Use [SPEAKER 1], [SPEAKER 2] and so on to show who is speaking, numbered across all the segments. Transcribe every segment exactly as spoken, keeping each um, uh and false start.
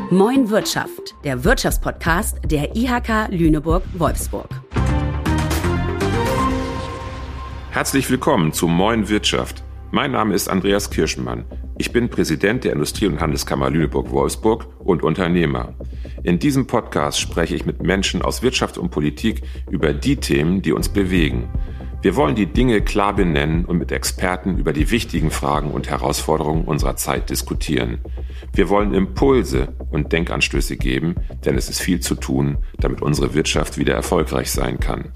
[SPEAKER 1] Moin Wirtschaft, der Wirtschaftspodcast der I H K Lüneburg-Wolfsburg.
[SPEAKER 2] Herzlich willkommen zu Moin Wirtschaft. Mein Name ist Andreas Kirschenmann. Ich bin Präsident der Industrie- und Handelskammer Lüneburg-Wolfsburg und Unternehmer. In diesem Podcast spreche ich mit Menschen aus Wirtschaft und Politik über die Themen, die uns bewegen. Wir wollen die Dinge klar benennen und mit Experten über die wichtigen Fragen und Herausforderungen unserer Zeit diskutieren. Wir wollen Impulse und Denkanstöße geben, denn es ist viel zu tun, damit unsere Wirtschaft wieder erfolgreich sein kann.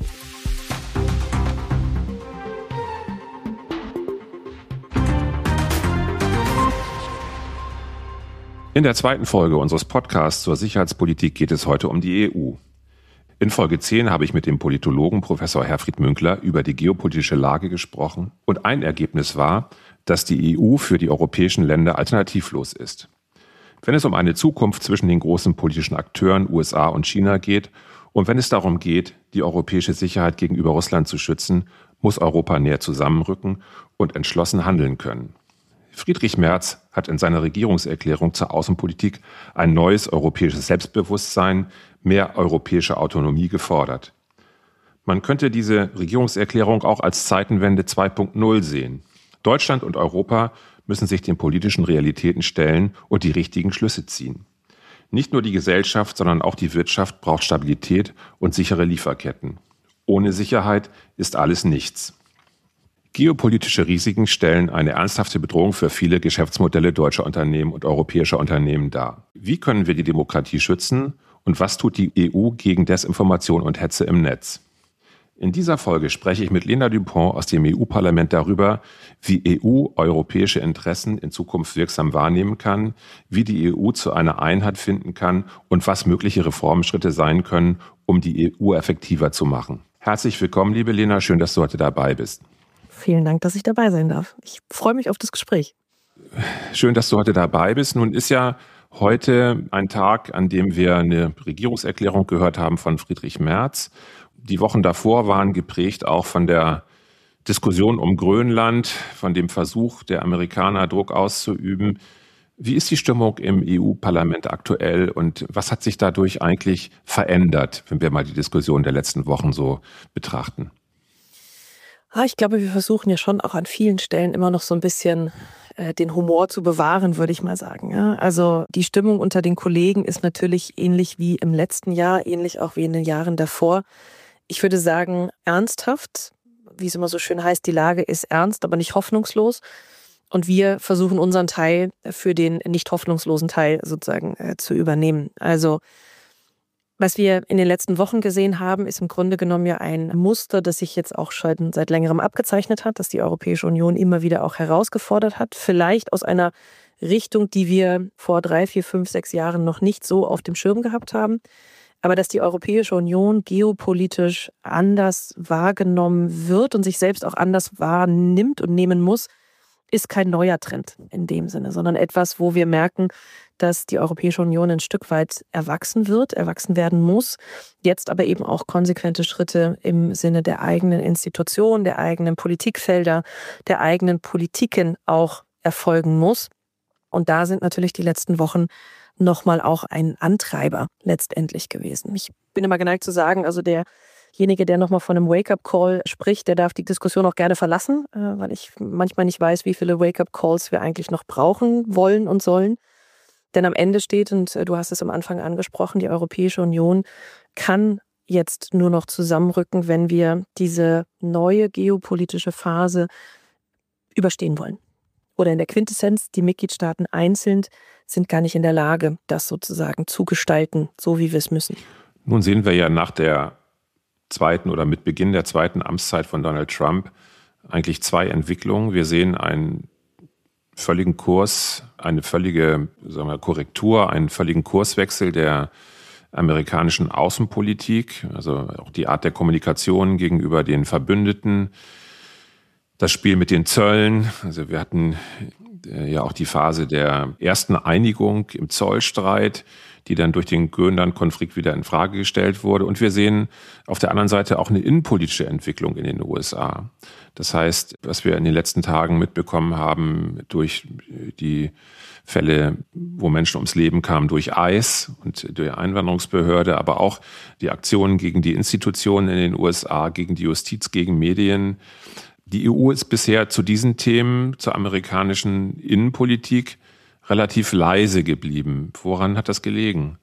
[SPEAKER 2] In der zweiten Folge unseres Podcasts zur Sicherheitspolitik geht es heute um die E U. In Folge zehn habe ich mit dem Politologen Professor Herfried Münkler über die geopolitische Lage gesprochen und ein Ergebnis war, dass die E U für die europäischen Länder alternativlos ist. Wenn es um eine Zukunft zwischen den großen politischen Akteuren U S A und China geht und wenn es darum geht, die europäische Sicherheit gegenüber Russland zu schützen, muss Europa näher zusammenrücken und entschlossen handeln können. Friedrich Merz hat in seiner Regierungserklärung zur Außenpolitik ein neues europäisches Selbstbewusstsein, mehr europäische Autonomie gefordert. Man könnte diese Regierungserklärung auch als Zeitenwende zwei Punkt null sehen. Deutschland und Europa müssen sich den politischen Realitäten stellen und die richtigen Schlüsse ziehen. Nicht nur die Gesellschaft, sondern auch die Wirtschaft braucht Stabilität und sichere Lieferketten. Ohne Sicherheit ist alles nichts. Geopolitische Risiken stellen eine ernsthafte Bedrohung für viele Geschäftsmodelle deutscher Unternehmen und europäischer Unternehmen dar. Wie können wir die Demokratie schützen und was tut die E U gegen Desinformation und Hetze im Netz? In dieser Folge spreche ich mit Lena Dupont aus dem E U-Parlament darüber, wie E U europäische Interessen in Zukunft wirksam wahrnehmen kann, wie die E U zu einer Einheit finden kann und was mögliche Reformschritte sein können, um die E U effektiver zu machen. Herzlich willkommen, liebe Lena, schön, dass du heute dabei bist.
[SPEAKER 3] Vielen Dank, dass ich dabei sein darf. Ich freue mich auf das Gespräch.
[SPEAKER 2] Schön, dass du heute dabei bist. Nun ist ja heute ein Tag, an dem wir eine Regierungserklärung gehört haben von Friedrich Merz. Die Wochen davor waren geprägt auch von der Diskussion um Grönland, von dem Versuch der Amerikaner, Druck auszuüben. Wie ist die Stimmung im E U-Parlament aktuell und was hat sich dadurch eigentlich verändert, wenn wir mal die Diskussion der letzten Wochen so betrachten?
[SPEAKER 3] Ich glaube, wir versuchen ja schon auch an vielen Stellen immer noch so ein bisschen äh, den Humor zu bewahren, würde ich mal sagen. Ja? Also die Stimmung unter den Kollegen ist natürlich ähnlich wie im letzten Jahr, ähnlich auch wie in den Jahren davor. Ich würde sagen, ernsthaft, wie es immer so schön heißt, die Lage ist ernst, aber nicht hoffnungslos. Und wir versuchen unseren Teil für den nicht hoffnungslosen Teil sozusagen äh, zu übernehmen. Also was wir in den letzten Wochen gesehen haben, ist im Grunde genommen ja ein Muster, das sich jetzt auch schon seit längerem abgezeichnet hat, das die Europäische Union immer wieder auch herausgefordert hat. Vielleicht aus einer Richtung, die wir vor drei, vier, fünf, sechs Jahren noch nicht so auf dem Schirm gehabt haben. Aber dass die Europäische Union geopolitisch anders wahrgenommen wird und sich selbst auch anders wahrnimmt und nehmen muss, ist kein neuer Trend in dem Sinne, sondern etwas, wo wir merken, dass die Europäische Union ein Stück weit erwachsen wird, erwachsen werden muss, jetzt aber eben auch konsequente Schritte im Sinne der eigenen Institutionen, der eigenen Politikfelder, der eigenen Politiken auch erfolgen muss. Und da sind natürlich die letzten Wochen nochmal auch ein Antreiber letztendlich gewesen. Ich bin immer geneigt zu sagen, also derjenige, der nochmal von einem Wake-up-Call spricht, der darf die Diskussion auch gerne verlassen, weil ich manchmal nicht weiß, wie viele Wake-up-Calls wir eigentlich noch brauchen wollen und sollen. Denn am Ende steht, und du hast es am Anfang angesprochen, die Europäische Union kann jetzt nur noch zusammenrücken, wenn wir diese neue geopolitische Phase überstehen wollen. Oder in der Quintessenz, die Mitgliedstaaten einzeln sind gar nicht in der Lage, das sozusagen zu gestalten, so wie wir es müssen.
[SPEAKER 2] Nun sehen wir ja nach der zweiten oder mit Beginn der zweiten Amtszeit von Donald Trump eigentlich zwei Entwicklungen. Wir sehen einen völligen Kurs, eine völlige, sagen wir, Korrektur, einen völligen Kurswechsel der amerikanischen Außenpolitik, also auch die Art der Kommunikation gegenüber den Verbündeten, das Spiel mit den Zöllen. Also wir hatten ja auch die Phase der ersten Einigung im Zollstreit, die dann durch den Grönland-Konflikt wieder in Frage gestellt wurde. Und wir sehen auf der anderen Seite auch eine innenpolitische Entwicklung in den U S A. Das heißt, was wir in den letzten Tagen mitbekommen haben durch die Fälle, wo Menschen ums Leben kamen durch ICE und die Einwanderungsbehörde, aber auch die Aktionen gegen die Institutionen in den U S A, gegen die Justiz, gegen Medien. Die E U ist bisher zu diesen Themen, zur amerikanischen Innenpolitik, relativ leise geblieben. Woran hat das gelegen?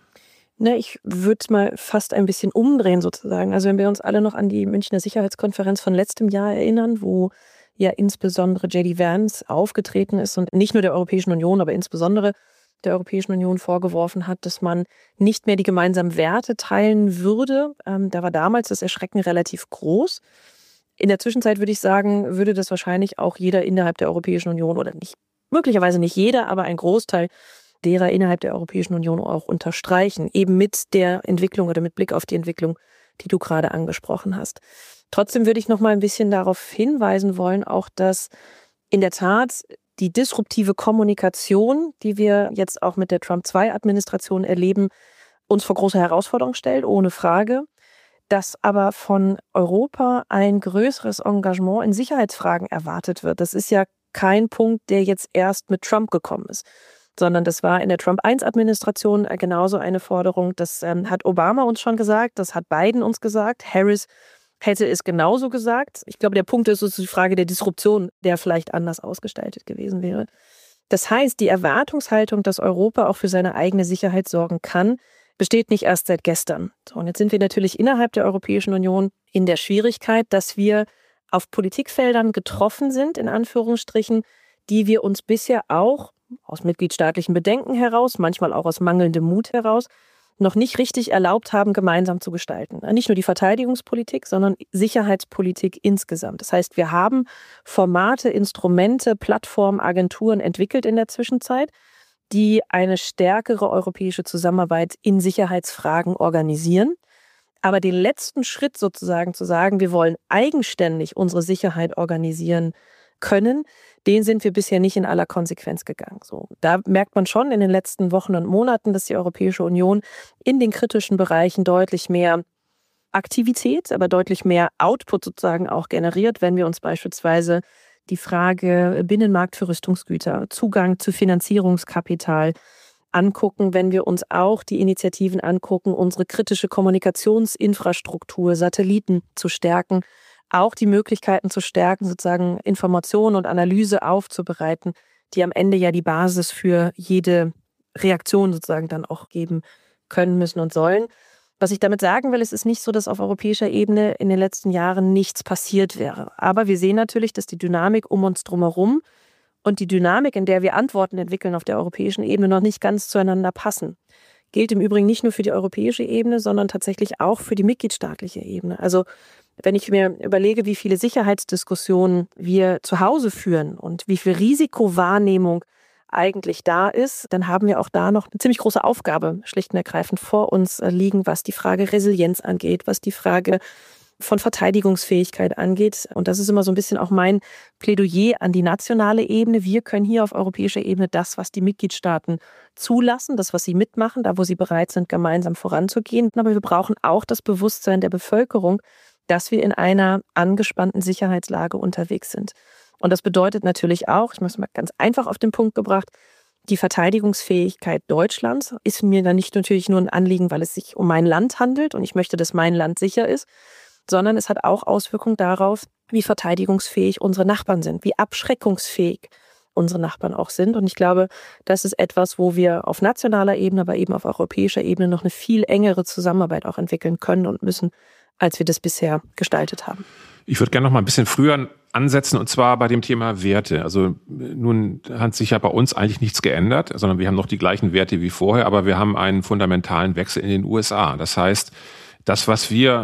[SPEAKER 3] Ne, ich würde mal fast ein bisschen umdrehen sozusagen. Also wenn wir uns alle noch an die Münchner Sicherheitskonferenz von letztem Jahr erinnern, wo ja insbesondere J D Vance aufgetreten ist und nicht nur der Europäischen Union, aber insbesondere der Europäischen Union vorgeworfen hat, dass man nicht mehr die gemeinsamen Werte teilen würde. Ähm, da war damals das Erschrecken relativ groß. In der Zwischenzeit würde ich sagen, würde das wahrscheinlich auch jeder innerhalb der Europäischen Union oder nicht, möglicherweise nicht jeder, aber ein Großteil derer innerhalb der Europäischen Union auch unterstreichen, eben mit der Entwicklung oder mit Blick auf die Entwicklung, die du gerade angesprochen hast. Trotzdem würde ich noch mal ein bisschen darauf hinweisen wollen, auch dass in der Tat die disruptive Kommunikation, die wir jetzt auch mit der Trump zwei Administration erleben, uns vor große Herausforderungen stellt, ohne Frage. Dass aber von Europa ein größeres Engagement in Sicherheitsfragen erwartet wird. Das ist ja kein Punkt, der jetzt erst mit Trump gekommen ist, sondern das war in der Trump eins Administration genauso eine Forderung. Das ähm, hat Obama uns schon gesagt, das hat Biden uns gesagt, Harris hätte es genauso gesagt. Ich glaube, der Punkt ist, ist die Frage der Disruption, der vielleicht anders ausgestaltet gewesen wäre. Das heißt, die Erwartungshaltung, dass Europa auch für seine eigene Sicherheit sorgen kann, besteht nicht erst seit gestern. So, und jetzt sind wir natürlich innerhalb der Europäischen Union in der Schwierigkeit, dass wir auf Politikfeldern getroffen sind, in Anführungsstrichen, die wir uns bisher auch aus mitgliedstaatlichen Bedenken heraus, manchmal auch aus mangelndem Mut heraus, noch nicht richtig erlaubt haben, gemeinsam zu gestalten. Nicht nur die Verteidigungspolitik, sondern Sicherheitspolitik insgesamt. Das heißt, wir haben Formate, Instrumente, Plattformen, Agenturen entwickelt in der Zwischenzeit, die eine stärkere europäische Zusammenarbeit in Sicherheitsfragen organisieren. Aber den letzten Schritt sozusagen zu sagen, wir wollen eigenständig unsere Sicherheit organisieren können, den sind wir bisher nicht in aller Konsequenz gegangen. So, da merkt man schon in den letzten Wochen und Monaten, dass die Europäische Union in den kritischen Bereichen deutlich mehr Aktivität, aber deutlich mehr Output sozusagen auch generiert, wenn wir uns beispielsweise die Frage Binnenmarkt für Rüstungsgüter, Zugang zu Finanzierungskapital angucken, wenn wir uns auch die Initiativen angucken, unsere kritische Kommunikationsinfrastruktur, Satelliten zu stärken, auch die Möglichkeiten zu stärken, sozusagen Information und Analyse aufzubereiten, die am Ende ja die Basis für jede Reaktion sozusagen dann auch geben können, müssen und sollen. Was ich damit sagen will, es ist nicht so, dass auf europäischer Ebene in den letzten Jahren nichts passiert wäre. Aber wir sehen natürlich, dass die Dynamik um uns drumherum und die Dynamik, in der wir Antworten entwickeln auf der europäischen Ebene, noch nicht ganz zueinander passen. Gilt im Übrigen nicht nur für die europäische Ebene, sondern tatsächlich auch für die mitgliedstaatliche Ebene. Also wenn ich mir überlege, wie viele Sicherheitsdiskussionen wir zu Hause führen und wie viel Risikowahrnehmung eigentlich da ist, dann haben wir auch da noch eine ziemlich große Aufgabe schlicht und ergreifend vor uns liegen, was die Frage Resilienz angeht, was die Frage von Verteidigungsfähigkeit angeht. Und das ist immer so ein bisschen auch mein Plädoyer an die nationale Ebene. Wir können hier auf europäischer Ebene das, was die Mitgliedstaaten zulassen, das, was sie mitmachen, da wo sie bereit sind, gemeinsam voranzugehen. Aber wir brauchen auch das Bewusstsein der Bevölkerung, dass wir in einer angespannten Sicherheitslage unterwegs sind. Und das bedeutet natürlich auch, ich mache es mal ganz einfach auf den Punkt gebracht, die Verteidigungsfähigkeit Deutschlands ist mir dann nicht natürlich nur ein Anliegen, weil es sich um mein Land handelt und ich möchte, dass mein Land sicher ist, sondern es hat auch Auswirkungen darauf, wie verteidigungsfähig unsere Nachbarn sind, wie abschreckungsfähig unsere Nachbarn auch sind. Und ich glaube, das ist etwas, wo wir auf nationaler Ebene, aber eben auf europäischer Ebene noch eine viel engere Zusammenarbeit auch entwickeln können und müssen, als wir das bisher gestaltet haben.
[SPEAKER 2] Ich würde gerne noch mal ein bisschen früher ansetzen, und zwar bei dem Thema Werte. Also nun hat sich ja bei uns eigentlich nichts geändert, sondern wir haben noch die gleichen Werte wie vorher, aber wir haben einen fundamentalen Wechsel in den U S A. Das heißt, das, was wir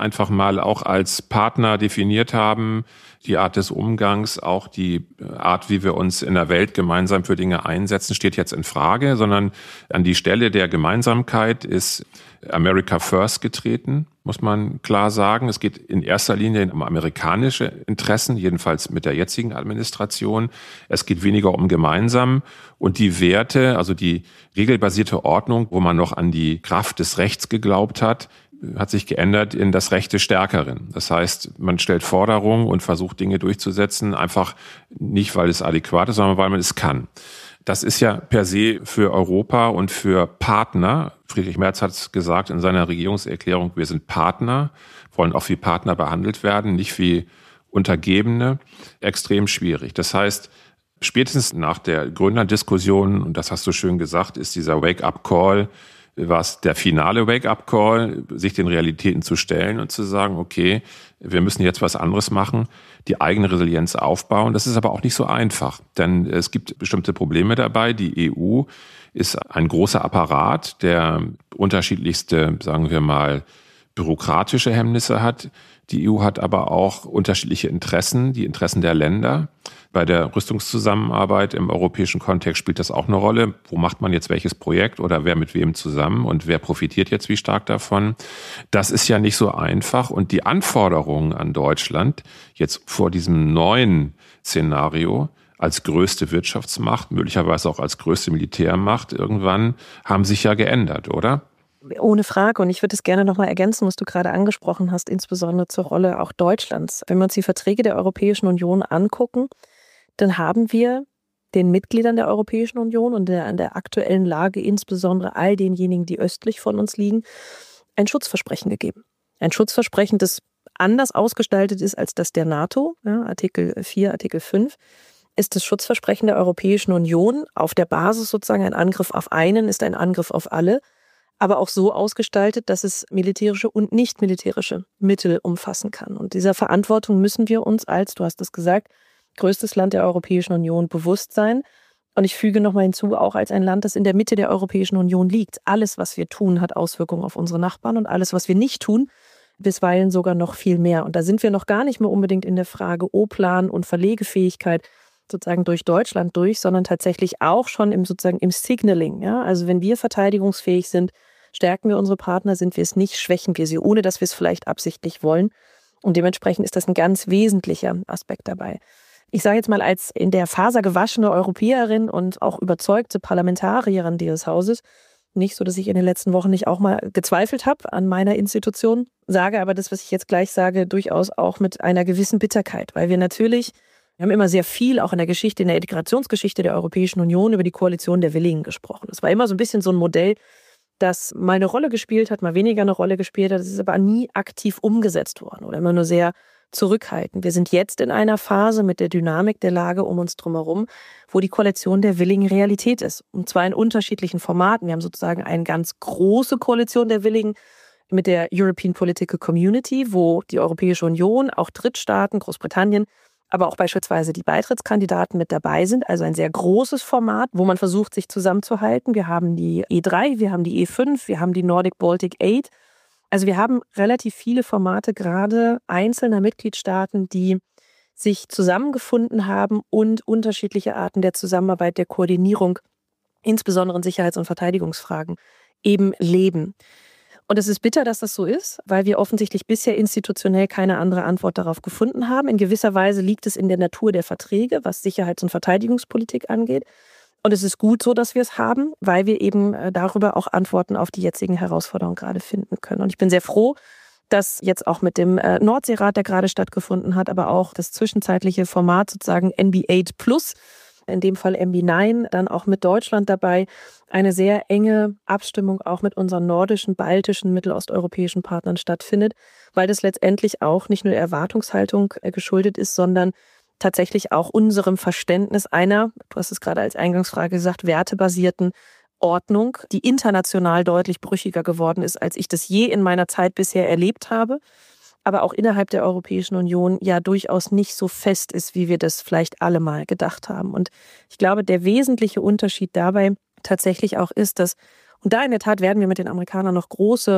[SPEAKER 2] einfach mal auch als Partner definiert haben, die Art des Umgangs, auch die Art, wie wir uns in der Welt gemeinsam für Dinge einsetzen, steht jetzt in Frage, sondern an die Stelle der Gemeinsamkeit ist America First getreten, muss man klar sagen. Es geht in erster Linie um amerikanische Interessen, jedenfalls mit der jetzigen Administration. Es geht weniger um gemeinsam und die Werte, also die regelbasierte Ordnung, wo man noch an die Kraft des Rechts geglaubt hat, hat sich geändert in das Recht des Stärkeren. Das heißt, man stellt Forderungen und versucht Dinge durchzusetzen, einfach nicht, weil es adäquat ist, sondern weil man es kann. Das ist ja per se für Europa und für Partner, Friedrich Merz hat es gesagt in seiner Regierungserklärung, wir sind Partner, wollen auch wie Partner behandelt werden, nicht wie Untergebene, extrem schwierig. Das heißt, spätestens nach der Gründerdiskussion, und das hast du schön gesagt, ist dieser Wake-up-Call, war es der finale Wake-up-Call, sich den Realitäten zu stellen und zu sagen, okay, wir müssen jetzt was anderes machen, die eigene Resilienz aufbauen. Das ist aber auch nicht so einfach, denn es gibt bestimmte Probleme dabei. Die E U ist ein großer Apparat, der unterschiedlichste, sagen wir mal, bürokratische Hemmnisse hat. Die E U hat aber auch unterschiedliche Interessen, die Interessen der Länder. Bei der Rüstungszusammenarbeit im europäischen Kontext spielt das auch eine Rolle. Wo macht man jetzt welches Projekt oder wer mit wem zusammen und wer profitiert jetzt wie stark davon? Das ist ja nicht so einfach. Und die Anforderungen an Deutschland jetzt vor diesem neuen Szenario als größte Wirtschaftsmacht, möglicherweise auch als größte Militärmacht irgendwann, haben sich ja geändert, oder?
[SPEAKER 3] Ohne Frage. Und ich würde es gerne noch mal ergänzen, was du gerade angesprochen hast, insbesondere zur Rolle auch Deutschlands. Wenn wir uns die Verträge der Europäischen Union angucken, dann haben wir den Mitgliedern der Europäischen Union und der, an der aktuellen Lage, insbesondere all denjenigen, die östlich von uns liegen, ein Schutzversprechen gegeben. Ein Schutzversprechen, das anders ausgestaltet ist als das der NATO, ja, Artikel vier, Artikel fünf, ist das Schutzversprechen der Europäischen Union auf der Basis sozusagen ein Angriff auf einen, ist ein Angriff auf alle, aber auch so ausgestaltet, dass es militärische und nicht militärische Mittel umfassen kann. Und dieser Verantwortung müssen wir uns als, du hast es gesagt, größtes Land der Europäischen Union bewusst sein. Und ich füge nochmal hinzu, auch als ein Land, das in der Mitte der Europäischen Union liegt. Alles, was wir tun, hat Auswirkungen auf unsere Nachbarn und alles, was wir nicht tun, bisweilen sogar noch viel mehr. Und da sind wir noch gar nicht mehr unbedingt in der Frage O-Plan und Verlegefähigkeit sozusagen durch Deutschland durch, sondern tatsächlich auch schon im sozusagen im Signaling. Ja? Also wenn wir verteidigungsfähig sind, stärken wir unsere Partner, sind wir es nicht, schwächen wir sie, ohne dass wir es vielleicht absichtlich wollen. Und dementsprechend ist das ein ganz wesentlicher Aspekt dabei. Ich sage jetzt mal als in der Faser gewaschene Europäerin und auch überzeugte Parlamentarierin dieses Hauses, nicht so, dass ich in den letzten Wochen nicht auch mal gezweifelt habe an meiner Institution, sage aber das, was ich jetzt gleich sage, durchaus auch mit einer gewissen Bitterkeit, weil wir natürlich, wir haben immer sehr viel auch in der Geschichte, in der Integrationsgeschichte der Europäischen Union über die Koalition der Willigen gesprochen. Das war immer so ein bisschen so ein Modell, das mal eine Rolle gespielt hat, mal weniger eine Rolle gespielt hat. Das ist aber nie aktiv umgesetzt worden oder immer nur sehr zurückhaltend. Wir sind jetzt in einer Phase mit der Dynamik der Lage um uns drumherum, wo die Koalition der Willigen Realität ist. Und zwar in unterschiedlichen Formaten. Wir haben sozusagen eine ganz große Koalition der Willigen mit der European Political Community, wo die Europäische Union, auch Drittstaaten, Großbritannien, aber auch beispielsweise die Beitrittskandidaten mit dabei sind. Also ein sehr großes Format, wo man versucht, sich zusammenzuhalten. Wir haben die E drei, wir haben die E fünf, wir haben die Nordic Baltic acht. Also wir haben relativ viele Formate, gerade einzelner Mitgliedstaaten, die sich zusammengefunden haben und unterschiedliche Arten der Zusammenarbeit, der Koordinierung, insbesondere in Sicherheits- und Verteidigungsfragen, eben leben. Und es ist bitter, dass das so ist, weil wir offensichtlich bisher institutionell keine andere Antwort darauf gefunden haben. In gewisser Weise liegt es in der Natur der Verträge, was Sicherheits- und Verteidigungspolitik angeht. Und es ist gut so, dass wir es haben, weil wir eben darüber auch Antworten auf die jetzigen Herausforderungen gerade finden können. Und ich bin sehr froh, dass jetzt auch mit dem Nordseerat, der gerade stattgefunden hat, aber auch das zwischenzeitliche Format sozusagen N B acht plus, in dem Fall M B neun, dann auch mit Deutschland dabei, eine sehr enge Abstimmung auch mit unseren nordischen, baltischen, mittelosteuropäischen Partnern stattfindet, weil das letztendlich auch nicht nur der Erwartungshaltung geschuldet ist, sondern tatsächlich auch unserem Verständnis einer, du hast es gerade als Eingangsfrage gesagt, wertebasierten Ordnung, die international deutlich brüchiger geworden ist, als ich das je in meiner Zeit bisher erlebt habe, aber auch innerhalb der Europäischen Union ja durchaus nicht so fest ist, wie wir das vielleicht alle mal gedacht haben. Und ich glaube, der wesentliche Unterschied dabei tatsächlich auch ist, dass, und da in der Tat werden wir mit den Amerikanern noch große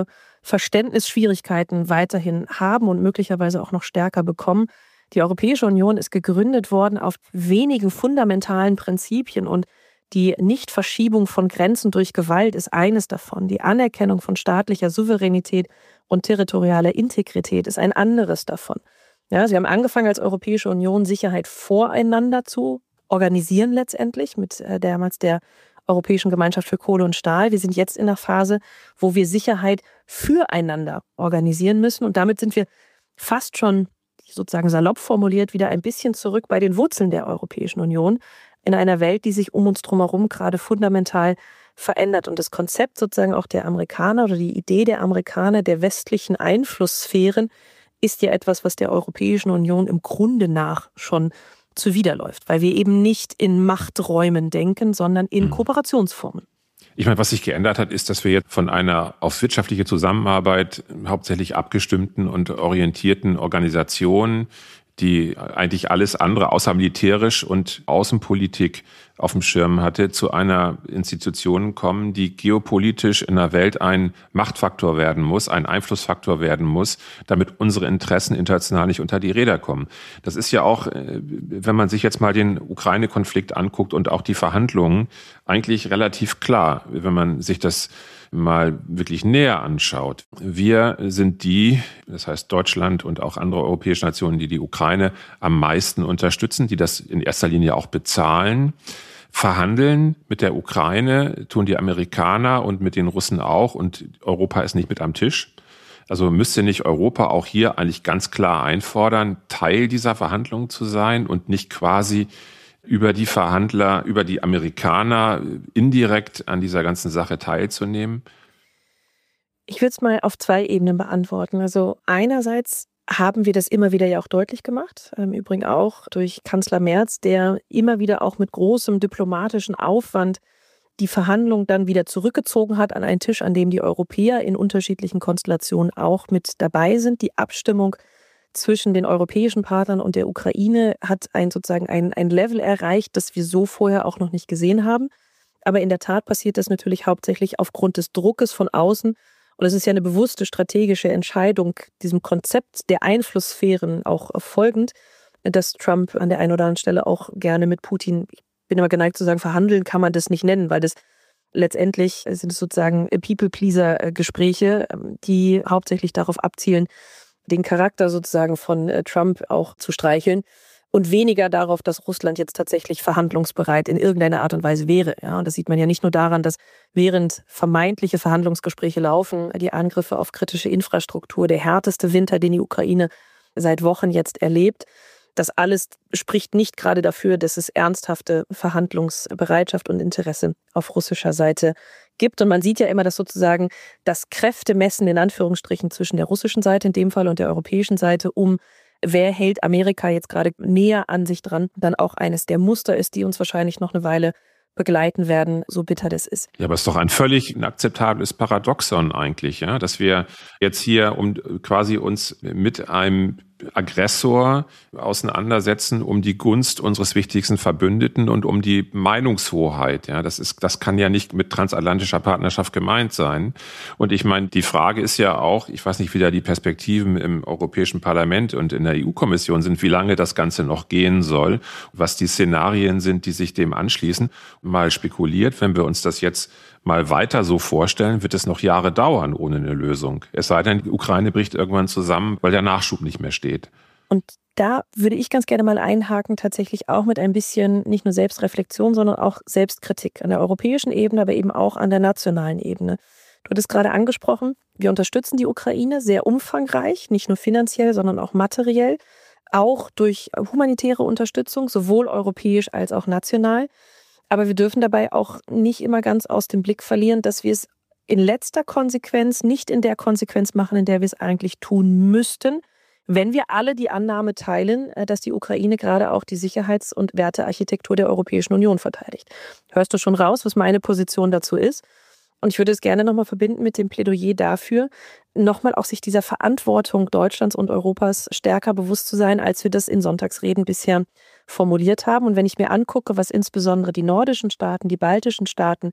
[SPEAKER 3] Verständnisschwierigkeiten weiterhin haben und möglicherweise auch noch stärker bekommen. Die Europäische Union ist gegründet worden auf wenigen fundamentalen Prinzipien und die Nichtverschiebung von Grenzen durch Gewalt ist eines davon. Die Anerkennung von staatlicher Souveränität und territorialer Integrität ist ein anderes davon. Ja, sie haben angefangen als Europäische Union Sicherheit voreinander zu organisieren letztendlich mit äh, damals der Europäischen Gemeinschaft für Kohle und Stahl. Wir sind jetzt in einer Phase, wo wir Sicherheit füreinander organisieren müssen und damit sind wir fast schon sozusagen salopp formuliert wieder ein bisschen zurück bei den Wurzeln der Europäischen Union in einer Welt, die sich um uns drumherum gerade fundamental verändert. Und das Konzept sozusagen auch der Amerikaner oder die Idee der Amerikaner der westlichen Einflusssphären ist ja etwas, was der Europäischen Union im Grunde nach schon zuwiderläuft, weil wir eben nicht in Machträumen denken, sondern in Kooperationsformen.
[SPEAKER 2] Ich meine, was sich geändert hat, ist, dass wir jetzt von einer auf wirtschaftliche Zusammenarbeit hauptsächlich abgestimmten und orientierten Organisation, die eigentlich alles andere außer militärisch und Außenpolitik auf dem Schirm hatte, zu einer Institution kommen, die geopolitisch in der Welt ein Machtfaktor werden muss, ein Einflussfaktor werden muss, damit unsere Interessen international nicht unter die Räder kommen. Das ist ja auch, wenn man sich jetzt mal den Ukraine-Konflikt anguckt und auch die Verhandlungen, eigentlich relativ klar, wenn man sich das mal wirklich näher anschaut. Wir sind die, das heißt Deutschland und auch andere europäische Nationen, die die Ukraine am meisten unterstützen, die das in erster Linie auch bezahlen. Verhandeln mit der Ukraine tun die Amerikaner und mit den Russen auch und Europa ist nicht mit am Tisch. Also müsste nicht Europa auch hier eigentlich ganz klar einfordern, Teil dieser Verhandlungen zu sein und nicht quasi über die Verhandler, über die Amerikaner indirekt an dieser ganzen Sache teilzunehmen?
[SPEAKER 3] Ich würde es mal auf zwei Ebenen beantworten. Also einerseits haben wir das immer wieder ja auch deutlich gemacht, im Übrigen auch durch Kanzler Merz, der immer wieder auch mit großem diplomatischen Aufwand die Verhandlungen dann wieder zurückgezogen hat an einen Tisch, an dem die Europäer in unterschiedlichen Konstellationen auch mit dabei sind. Die Abstimmung zwischen den europäischen Partnern und der Ukraine hat ein sozusagen ein, ein Level erreicht, das wir so vorher auch noch nicht gesehen haben. Aber in der Tat passiert das natürlich hauptsächlich aufgrund des Druckes von außen. Und es ist ja eine bewusste strategische Entscheidung, diesem Konzept der Einflusssphären auch folgend, dass Trump an der einen oder anderen Stelle auch gerne mit Putin, ich bin immer geneigt zu sagen, verhandeln kann man das nicht nennen, weil das letztendlich sind es sozusagen People-Pleaser-Gespräche, die hauptsächlich darauf abzielen, den Charakter sozusagen von Trump auch zu streicheln und weniger darauf, dass Russland jetzt tatsächlich verhandlungsbereit in irgendeiner Art und Weise wäre. Ja, und das sieht man ja nicht nur daran, dass während vermeintliche Verhandlungsgespräche laufen, die Angriffe auf kritische Infrastruktur, der härteste Winter, den die Ukraine seit Wochen jetzt erlebt, das alles spricht nicht gerade dafür, dass es ernsthafte Verhandlungsbereitschaft und Interesse auf russischer Seite gibt. Und man sieht ja immer, dass sozusagen das Kräftemessen in Anführungsstrichen zwischen der russischen Seite in dem Fall und der europäischen Seite um wer hält Amerika jetzt gerade näher an sich dran, dann auch eines der Muster ist, die uns wahrscheinlich noch eine Weile begleiten werden, so bitter das ist.
[SPEAKER 2] Ja, aber es ist doch ein völlig inakzeptables Paradoxon eigentlich, ja, dass wir jetzt hier um quasi uns mit einem Aggressor auseinandersetzen um die Gunst unseres wichtigsten Verbündeten und um die Meinungshoheit. Ja, das ist, das kann ja nicht mit transatlantischer Partnerschaft gemeint sein. Und ich meine, die Frage ist ja auch, ich weiß nicht, wie da die Perspektiven im Europäischen Parlament und in der E U-Kommission sind, wie lange das Ganze noch gehen soll, was die Szenarien sind, die sich dem anschließen. Mal spekuliert, wenn wir uns das jetzt mal weiter so vorstellen, wird es noch Jahre dauern ohne eine Lösung. Es sei denn, die Ukraine bricht irgendwann zusammen, weil der Nachschub nicht mehr steht.
[SPEAKER 3] Und da würde ich ganz gerne mal einhaken, tatsächlich auch mit ein bisschen nicht nur Selbstreflexion, sondern auch Selbstkritik an der europäischen Ebene, aber eben auch an der nationalen Ebene. Du hattest gerade angesprochen, wir unterstützen die Ukraine sehr umfangreich, nicht nur finanziell, sondern auch materiell, auch durch humanitäre Unterstützung, sowohl europäisch als auch national. Aber wir dürfen dabei auch nicht immer ganz aus dem Blick verlieren, dass wir es in letzter Konsequenz nicht in der Konsequenz machen, in der wir es eigentlich tun müssten, wenn wir alle die Annahme teilen, dass die Ukraine gerade auch die Sicherheits- und Wertearchitektur der Europäischen Union verteidigt. Hörst du schon raus, was meine Position dazu ist? Und ich würde es gerne nochmal verbinden mit dem Plädoyer dafür, nochmal auch sich dieser Verantwortung Deutschlands und Europas stärker bewusst zu sein, als wir das in Sonntagsreden bisher formuliert haben. Und wenn ich mir angucke, was insbesondere die nordischen Staaten, die baltischen Staaten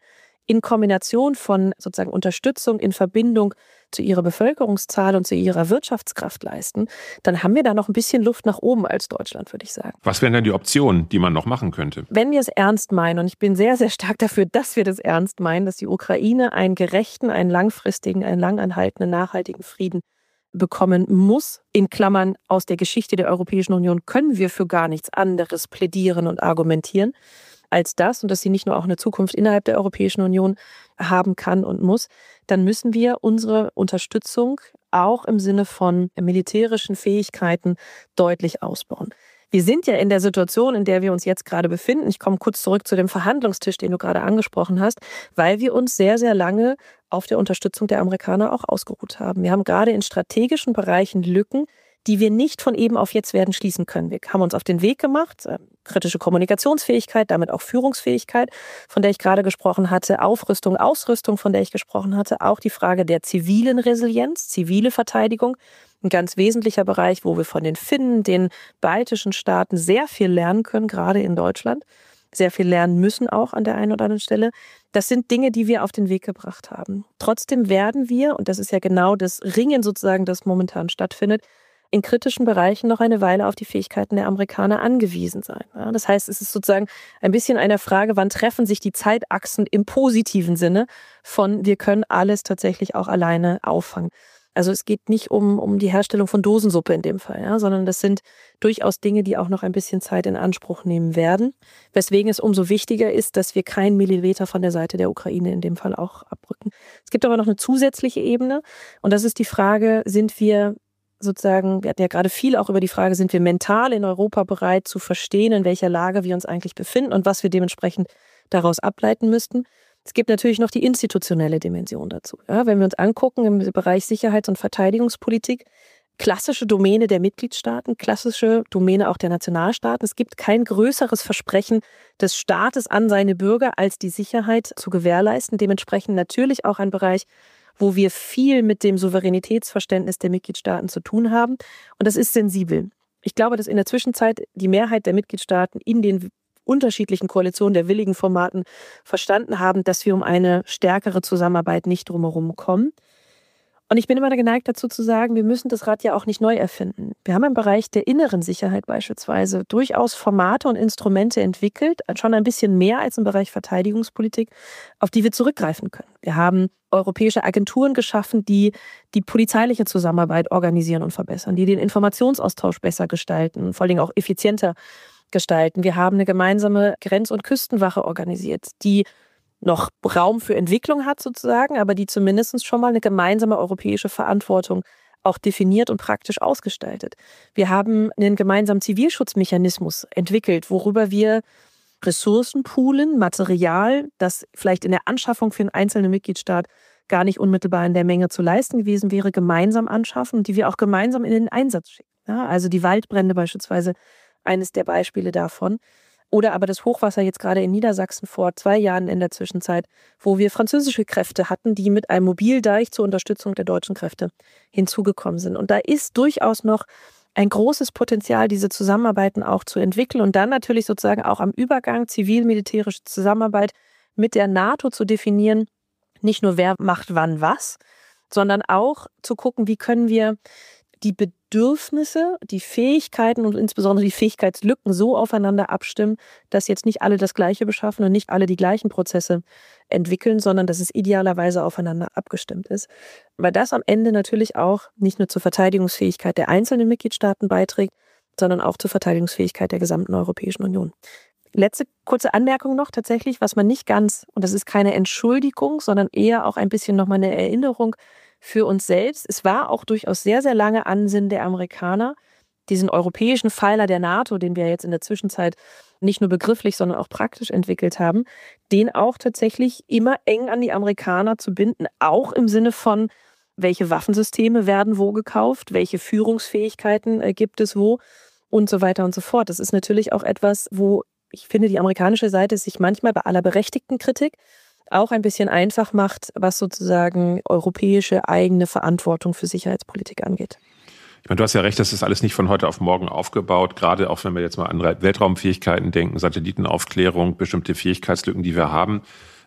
[SPEAKER 3] in Kombination von sozusagen Unterstützung in Verbindung zu ihrer Bevölkerungszahl und zu ihrer Wirtschaftskraft leisten, dann haben wir da noch ein bisschen Luft nach oben als Deutschland, würde ich sagen.
[SPEAKER 2] Was wären denn die Optionen, die man noch machen könnte?
[SPEAKER 3] Wenn wir es ernst meinen, und ich bin sehr, sehr stark dafür, dass wir das ernst meinen, dass die Ukraine einen gerechten, einen langfristigen, einen langanhaltenden, nachhaltigen Frieden bekommen muss, in Klammern aus der Geschichte der Europäischen Union können wir für gar nichts anderes plädieren und argumentieren als das und dass sie nicht nur auch eine Zukunft innerhalb der Europäischen Union haben kann und muss, dann müssen wir unsere Unterstützung auch im Sinne von militärischen Fähigkeiten deutlich ausbauen. Wir sind ja in der Situation, in der wir uns jetzt gerade befinden. Ich komme kurz zurück zu dem Verhandlungstisch, den du gerade angesprochen hast, weil wir uns sehr, sehr lange auf der Unterstützung der Amerikaner auch ausgeruht haben. Wir haben gerade in strategischen Bereichen Lücken, die wir nicht von eben auf jetzt werden schließen können. Wir haben uns auf den Weg gemacht, äh, kritische Kommunikationsfähigkeit, damit auch Führungsfähigkeit, von der ich gerade gesprochen hatte, Aufrüstung, Ausrüstung, von der ich gesprochen hatte, auch die Frage der zivilen Resilienz, zivile Verteidigung, ein ganz wesentlicher Bereich, wo wir von den Finnen, den baltischen Staaten sehr viel lernen können, gerade in Deutschland, sehr viel lernen müssen auch an der einen oder anderen Stelle. Das sind Dinge, die wir auf den Weg gebracht haben. Trotzdem werden wir, und das ist ja genau das Ringen sozusagen, das momentan stattfindet, in kritischen Bereichen noch eine Weile auf die Fähigkeiten der Amerikaner angewiesen sein. Ja, das heißt, es ist sozusagen ein bisschen eine Frage, wann treffen sich die Zeitachsen im positiven Sinne von, wir können alles tatsächlich auch alleine auffangen. Also es geht nicht um, um die Herstellung von Dosensuppe in dem Fall, ja, sondern das sind durchaus Dinge, die auch noch ein bisschen Zeit in Anspruch nehmen werden, weswegen es umso wichtiger ist, dass wir keinen Millimeter von der Seite der Ukraine in dem Fall auch abrücken. Es gibt aber noch eine zusätzliche Ebene und das ist die Frage, sind wir sozusagen, wir hatten ja gerade viel auch über die Frage, sind wir mental in Europa bereit zu verstehen, in welcher Lage wir uns eigentlich befinden und was wir dementsprechend daraus ableiten müssten. Es gibt natürlich noch die institutionelle Dimension dazu. Ja, wenn wir uns angucken im Bereich Sicherheits- und Verteidigungspolitik, klassische Domäne der Mitgliedstaaten, klassische Domäne auch der Nationalstaaten. Es gibt kein größeres Versprechen des Staates an seine Bürger, als die Sicherheit zu gewährleisten. Dementsprechend natürlich auch ein Bereich, wo wir viel mit dem Souveränitätsverständnis der Mitgliedstaaten zu tun haben. Und das ist sensibel. Ich glaube, dass in der Zwischenzeit die Mehrheit der Mitgliedstaaten in den unterschiedlichen Koalitionen der willigen Formaten verstanden haben, dass wir um eine stärkere Zusammenarbeit nicht drumherum kommen. Und ich bin immer geneigt dazu zu sagen, wir müssen das Rad ja auch nicht neu erfinden. Wir haben im Bereich der inneren Sicherheit beispielsweise durchaus Formate und Instrumente entwickelt, schon ein bisschen mehr als im Bereich Verteidigungspolitik, auf die wir zurückgreifen können. Wir haben europäische Agenturen geschaffen, die die polizeiliche Zusammenarbeit organisieren und verbessern, die den Informationsaustausch besser gestalten, vor allem auch effizienter gestalten. Wir haben eine gemeinsame Grenz- und Küstenwache organisiert, die noch Raum für Entwicklung hat sozusagen, aber die zumindest schon mal eine gemeinsame europäische Verantwortung auch definiert und praktisch ausgestaltet. Wir haben einen gemeinsamen Zivilschutzmechanismus entwickelt, worüber wir Ressourcen poolen, Material, das vielleicht in der Anschaffung für einen einzelnen Mitgliedstaat gar nicht unmittelbar in der Menge zu leisten gewesen wäre, gemeinsam anschaffen und die wir auch gemeinsam in den Einsatz schicken. Ja, also die Waldbrände beispielsweise, eines der Beispiele davon. Oder aber das Hochwasser jetzt gerade in Niedersachsen vor zwei Jahren in der Zwischenzeit, wo wir französische Kräfte hatten, die mit einem Mobildeich zur Unterstützung der deutschen Kräfte hinzugekommen sind. Und da ist durchaus noch ein großes Potenzial, diese Zusammenarbeiten auch zu entwickeln und dann natürlich sozusagen auch am Übergang zivil-militärische Zusammenarbeit mit der NATO zu definieren, nicht nur wer macht wann was, sondern auch zu gucken, wie können wir die Bedürfnisse, die Fähigkeiten und insbesondere die Fähigkeitslücken so aufeinander abstimmen, dass jetzt nicht alle das Gleiche beschaffen und nicht alle die gleichen Prozesse entwickeln, sondern dass es idealerweise aufeinander abgestimmt ist. Weil das am Ende natürlich auch nicht nur zur Verteidigungsfähigkeit der einzelnen Mitgliedstaaten beiträgt, sondern auch zur Verteidigungsfähigkeit der gesamten Europäischen Union. Letzte kurze Anmerkung noch tatsächlich, was man nicht ganz, und das ist keine Entschuldigung, sondern eher auch ein bisschen nochmal eine Erinnerung für uns selbst. Es war auch durchaus sehr, sehr lange Ansinnen der Amerikaner, diesen europäischen Pfeiler der NATO, den wir jetzt in der Zwischenzeit nicht nur begrifflich, sondern auch praktisch entwickelt haben, den auch tatsächlich immer eng an die Amerikaner zu binden, auch im Sinne von, welche Waffensysteme werden wo gekauft, welche Führungsfähigkeiten äh, gibt es wo und so weiter und so fort. Das ist natürlich auch etwas, wo ich finde, die amerikanische Seite sich manchmal bei aller berechtigten Kritik auch ein bisschen einfach macht, was sozusagen europäische eigene Verantwortung für Sicherheitspolitik angeht.
[SPEAKER 2] Ich meine, du hast ja recht, das ist alles nicht von heute auf morgen aufgebaut, gerade auch wenn wir jetzt mal an Weltraumfähigkeiten denken, Satellitenaufklärung, bestimmte Fähigkeitslücken, die wir haben.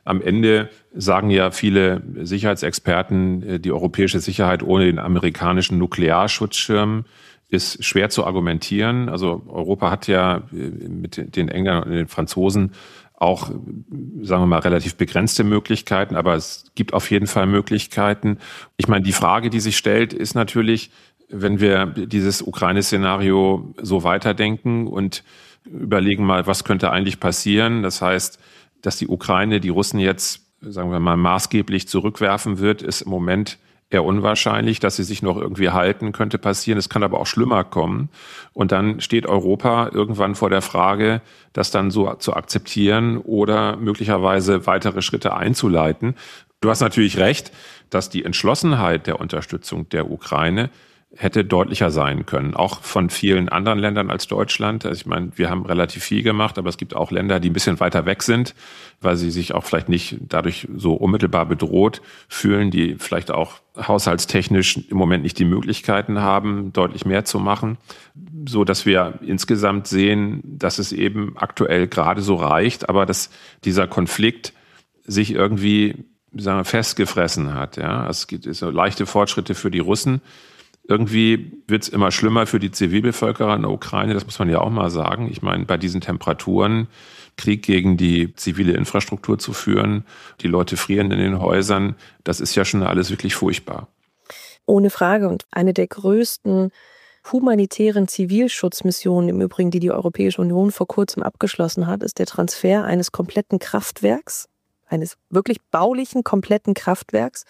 [SPEAKER 2] am Ende sagen ja viele Sicherheitsexperten, die europäische Sicherheit ohne den amerikanischen Nuklearschutzschirm ist schwer zu argumentieren. Also Europa hat ja mit den Engländern und den Franzosen auch, sagen wir mal, relativ begrenzte Möglichkeiten, aber es gibt auf jeden Fall Möglichkeiten. Ich meine, die Frage, die sich stellt, ist natürlich, wenn wir dieses Ukraine-Szenario so weiterdenken und überlegen mal, was könnte eigentlich passieren. Das heißt, dass die Ukraine die Russen jetzt, sagen wir mal, maßgeblich zurückwerfen wird, ist im Moment eher unwahrscheinlich. Dass sie sich noch irgendwie halten, könnte passieren. Es kann aber auch schlimmer kommen. Und dann steht Europa irgendwann vor der Frage, das dann so zu akzeptieren oder möglicherweise weitere Schritte einzuleiten. Du hast natürlich recht, dass die Entschlossenheit der Unterstützung der Ukraine hätte deutlicher sein können, auch von vielen anderen Ländern als Deutschland. Also ich meine, wir haben relativ viel gemacht, aber es gibt auch Länder, die ein bisschen weiter weg sind, weil sie sich auch vielleicht nicht dadurch so unmittelbar bedroht fühlen, die vielleicht auch haushaltstechnisch im Moment nicht die Möglichkeiten haben, deutlich mehr zu machen, so dass wir insgesamt sehen, dass es eben aktuell gerade so reicht, aber dass dieser Konflikt sich irgendwie, sagen wir, festgefressen hat. Ja, es gibt so leichte Fortschritte für die Russen. Irgendwie wird es immer schlimmer für die Zivilbevölkerung in der Ukraine, das muss man ja auch mal sagen. Ich meine, bei diesen Temperaturen Krieg gegen die zivile Infrastruktur zu führen, die Leute frieren in den Häusern, das ist ja schon alles wirklich furchtbar.
[SPEAKER 3] Ohne Frage. Und eine der größten humanitären Zivilschutzmissionen im Übrigen, die die Europäische Union vor kurzem abgeschlossen hat, ist der Transfer eines kompletten Kraftwerks, eines wirklich baulichen, kompletten Kraftwerks,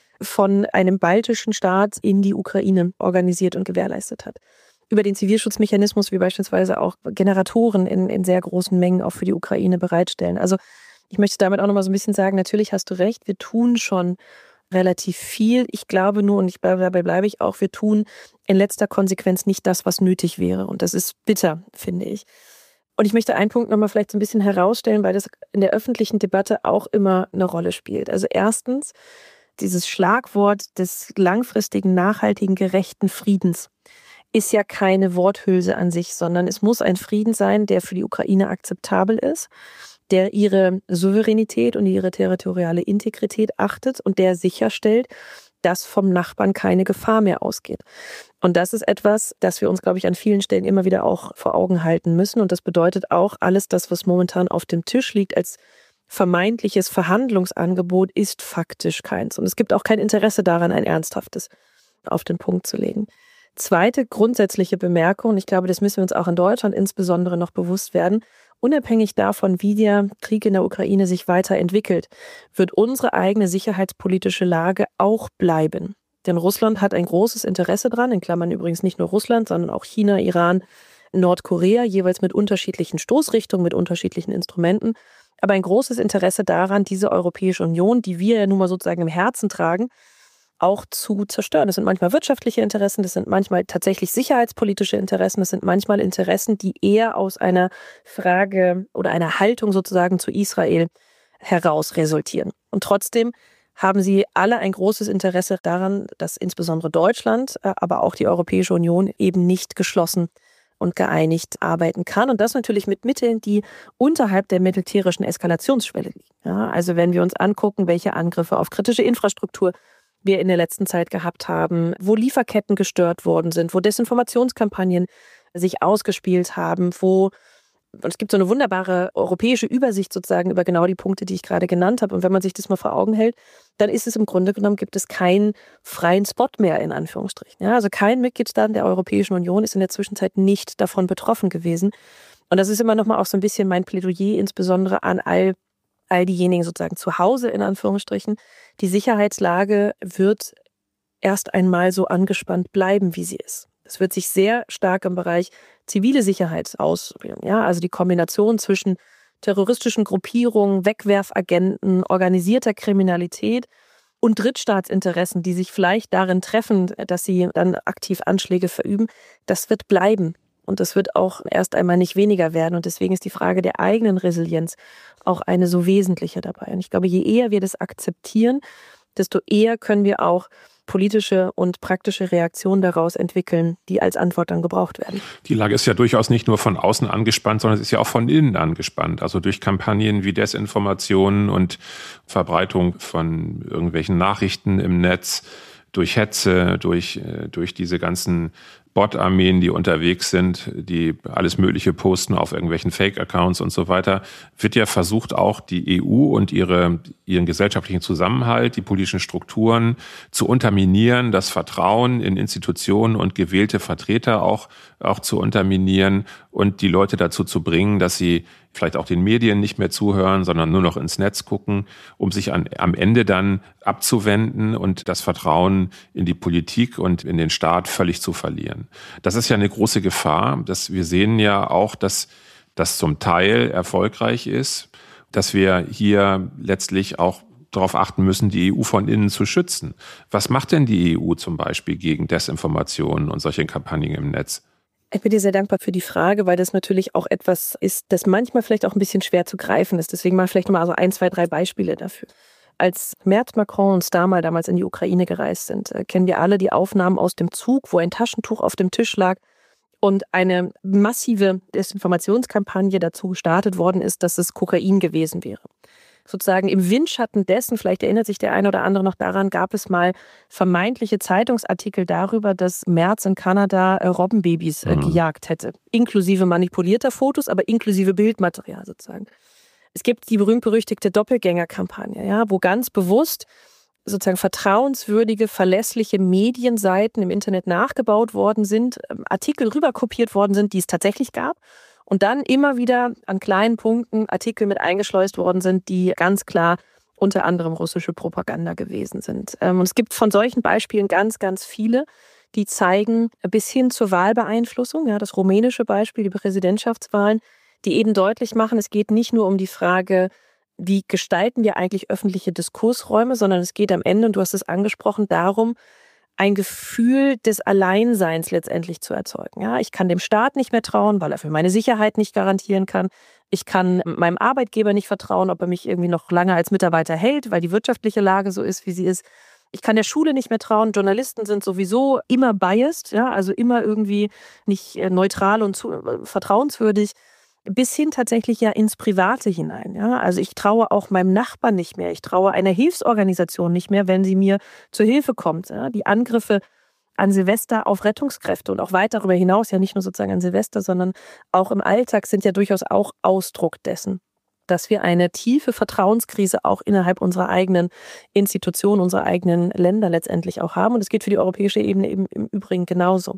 [SPEAKER 3] von einem baltischen Staat in die Ukraine organisiert und gewährleistet hat. Über den Zivilschutzmechanismus, wie beispielsweise auch Generatoren in, in sehr großen Mengen auch für die Ukraine bereitstellen. Also ich möchte damit auch nochmal so ein bisschen sagen, natürlich hast du recht, wir tun schon relativ viel. Ich glaube nur, und ich bleibe, dabei bleibe ich auch, wir tun in letzter Konsequenz nicht das, was nötig wäre. Und das ist bitter, finde ich. Und ich möchte einen Punkt nochmal vielleicht so ein bisschen herausstellen, weil das in der öffentlichen Debatte auch immer eine Rolle spielt. Also erstens, dieses Schlagwort des langfristigen, nachhaltigen, gerechten Friedens ist ja keine Worthülse an sich, sondern es muss ein Frieden sein, der für die Ukraine akzeptabel ist, der ihre Souveränität und ihre territoriale Integrität achtet und der sicherstellt, dass vom Nachbarn keine Gefahr mehr ausgeht. Und das ist etwas, das wir uns, glaube ich, an vielen Stellen immer wieder auch vor Augen halten müssen. Und das bedeutet auch, alles das, was momentan auf dem Tisch liegt als vermeintliches Verhandlungsangebot, ist faktisch keins. Und es gibt auch kein Interesse daran, ein ernsthaftes auf den Punkt zu legen. Zweite grundsätzliche Bemerkung, und ich glaube, das müssen wir uns auch in Deutschland insbesondere noch bewusst werden, unabhängig davon, wie der Krieg in der Ukraine sich weiterentwickelt, wird unsere eigene sicherheitspolitische Lage auch bleiben. Denn Russland hat ein großes Interesse dran, in Klammern übrigens nicht nur Russland, sondern auch China, Iran, Nordkorea, jeweils mit unterschiedlichen Stoßrichtungen, mit unterschiedlichen Instrumenten, aber ein großes Interesse daran, diese Europäische Union, die wir ja nun mal sozusagen im Herzen tragen, auch zu zerstören. Das sind manchmal wirtschaftliche Interessen, das sind manchmal tatsächlich sicherheitspolitische Interessen, das sind manchmal Interessen, die eher aus einer Frage oder einer Haltung sozusagen zu Israel heraus resultieren. Und trotzdem haben sie alle ein großes Interesse daran, dass insbesondere Deutschland, aber auch die Europäische Union eben nicht geschlossen und geeinigt arbeiten kann. Und das natürlich mit Mitteln, die unterhalb der militärischen Eskalationsschwelle liegen. Ja, also wenn wir uns angucken, welche Angriffe auf kritische Infrastruktur wir in der letzten Zeit gehabt haben, wo Lieferketten gestört worden sind, wo Desinformationskampagnen sich ausgespielt haben, wo und es gibt so eine wunderbare europäische Übersicht sozusagen über genau die Punkte, die ich gerade genannt habe. Und wenn man sich das mal vor Augen hält, dann ist es im Grunde genommen, gibt es keinen freien Spot mehr, in Anführungsstrichen. Ja, also kein Mitgliedstaat der Europäischen Union ist in der Zwischenzeit nicht davon betroffen gewesen. Und das ist immer noch mal auch so ein bisschen mein Plädoyer, insbesondere an all, all diejenigen sozusagen zu Hause, in Anführungsstrichen. Die Sicherheitslage wird erst einmal so angespannt bleiben, wie sie ist. Es wird sich sehr stark im Bereich zivile Sicherheit ausbilden. Ja, also die Kombination zwischen terroristischen Gruppierungen, Wegwerfagenten, organisierter Kriminalität und Drittstaatsinteressen, die sich vielleicht darin treffen, dass sie dann aktiv Anschläge verüben, das wird bleiben. Und das wird auch erst einmal nicht weniger werden. Und deswegen ist die Frage der eigenen Resilienz auch eine so wesentliche dabei. Und ich glaube, je eher wir das akzeptieren, desto eher können wir auch politische und praktische Reaktionen daraus entwickeln, die als Antwort dann gebraucht werden.
[SPEAKER 2] Die Lage ist ja durchaus nicht nur von außen angespannt, sondern es ist ja auch von innen angespannt. Also durch Kampagnen wie Desinformationen und Verbreitung von irgendwelchen Nachrichten im Netz, durch Hetze, durch, durch diese ganzen Bot-Armeen, die unterwegs sind, die alles Mögliche posten auf irgendwelchen Fake-Accounts und so weiter, wird ja versucht, auch die E U und ihre, ihren gesellschaftlichen Zusammenhalt, die politischen Strukturen zu unterminieren, das Vertrauen in Institutionen und gewählte Vertreter auch, auch zu unterminieren und die Leute dazu zu bringen, dass sie vielleicht auch den Medien nicht mehr zuhören, sondern nur noch ins Netz gucken, um sich an, am Ende dann abzuwenden und das Vertrauen in die Politik und in den Staat völlig zu verlieren. Das ist ja eine große Gefahr. Dass wir sehen ja auch, dass das zum Teil erfolgreich ist, dass wir hier letztlich auch darauf achten müssen, die E U von innen zu schützen. Was macht denn die E U zum Beispiel gegen Desinformationen und solche Kampagnen im Netz?
[SPEAKER 3] Ich bin dir sehr dankbar für die Frage, weil das natürlich auch etwas ist, das manchmal vielleicht auch ein bisschen schwer zu greifen ist. Deswegen mal vielleicht nochmal so ein, zwei, drei Beispiele dafür. Als Merz, Macron und Starmer damals in die Ukraine gereist sind, kennen wir alle die Aufnahmen aus dem Zug, wo ein Taschentuch auf dem Tisch lag und eine massive Desinformationskampagne dazu gestartet worden ist, dass es Kokain gewesen wäre. Sozusagen im Windschatten dessen, vielleicht erinnert sich der eine oder andere noch daran, gab es mal vermeintliche Zeitungsartikel darüber, dass Merz in Kanada äh, Robbenbabys äh, mhm. gejagt hätte. Inklusive manipulierter Fotos, aber inklusive Bildmaterial sozusagen. Es gibt die berühmt-berüchtigte Doppelgänger-Kampagne, ja, wo ganz bewusst sozusagen vertrauenswürdige, verlässliche Medienseiten im Internet nachgebaut worden sind, Artikel rüberkopiert worden sind, die es tatsächlich gab. Und dann immer wieder an kleinen Punkten Artikel mit eingeschleust worden sind, die ganz klar unter anderem russische Propaganda gewesen sind. Und es gibt von solchen Beispielen ganz, ganz viele, die zeigen bis hin zur Wahlbeeinflussung, ja, das rumänische Beispiel, die Präsidentschaftswahlen, die eben deutlich machen, es geht nicht nur um die Frage, wie gestalten wir eigentlich öffentliche Diskursräume, sondern es geht am Ende, und du hast es angesprochen, darum, ein Gefühl des Alleinseins letztendlich zu erzeugen. Ja, ich kann dem Staat nicht mehr trauen, weil er für meine Sicherheit nicht garantieren kann. Ich kann meinem Arbeitgeber nicht vertrauen, ob er mich irgendwie noch lange als Mitarbeiter hält, weil die wirtschaftliche Lage so ist, wie sie ist. Ich kann der Schule nicht mehr trauen. Journalisten sind sowieso immer biased, ja, also immer irgendwie nicht neutral und zu, äh, vertrauenswürdig. Bis hin tatsächlich ja ins Private hinein. Ja? Also ich traue auch meinem Nachbarn nicht mehr. Ich traue einer Hilfsorganisation nicht mehr, wenn sie mir zur Hilfe kommt. Ja? Die Angriffe an Silvester auf Rettungskräfte und auch weit darüber hinaus, ja nicht nur sozusagen an Silvester, sondern auch im Alltag sind ja durchaus auch Ausdruck dessen, dass wir eine tiefe Vertrauenskrise auch innerhalb unserer eigenen Institutionen, unserer eigenen Länder letztendlich auch haben. Und es geht für die europäische Ebene eben im Übrigen genauso.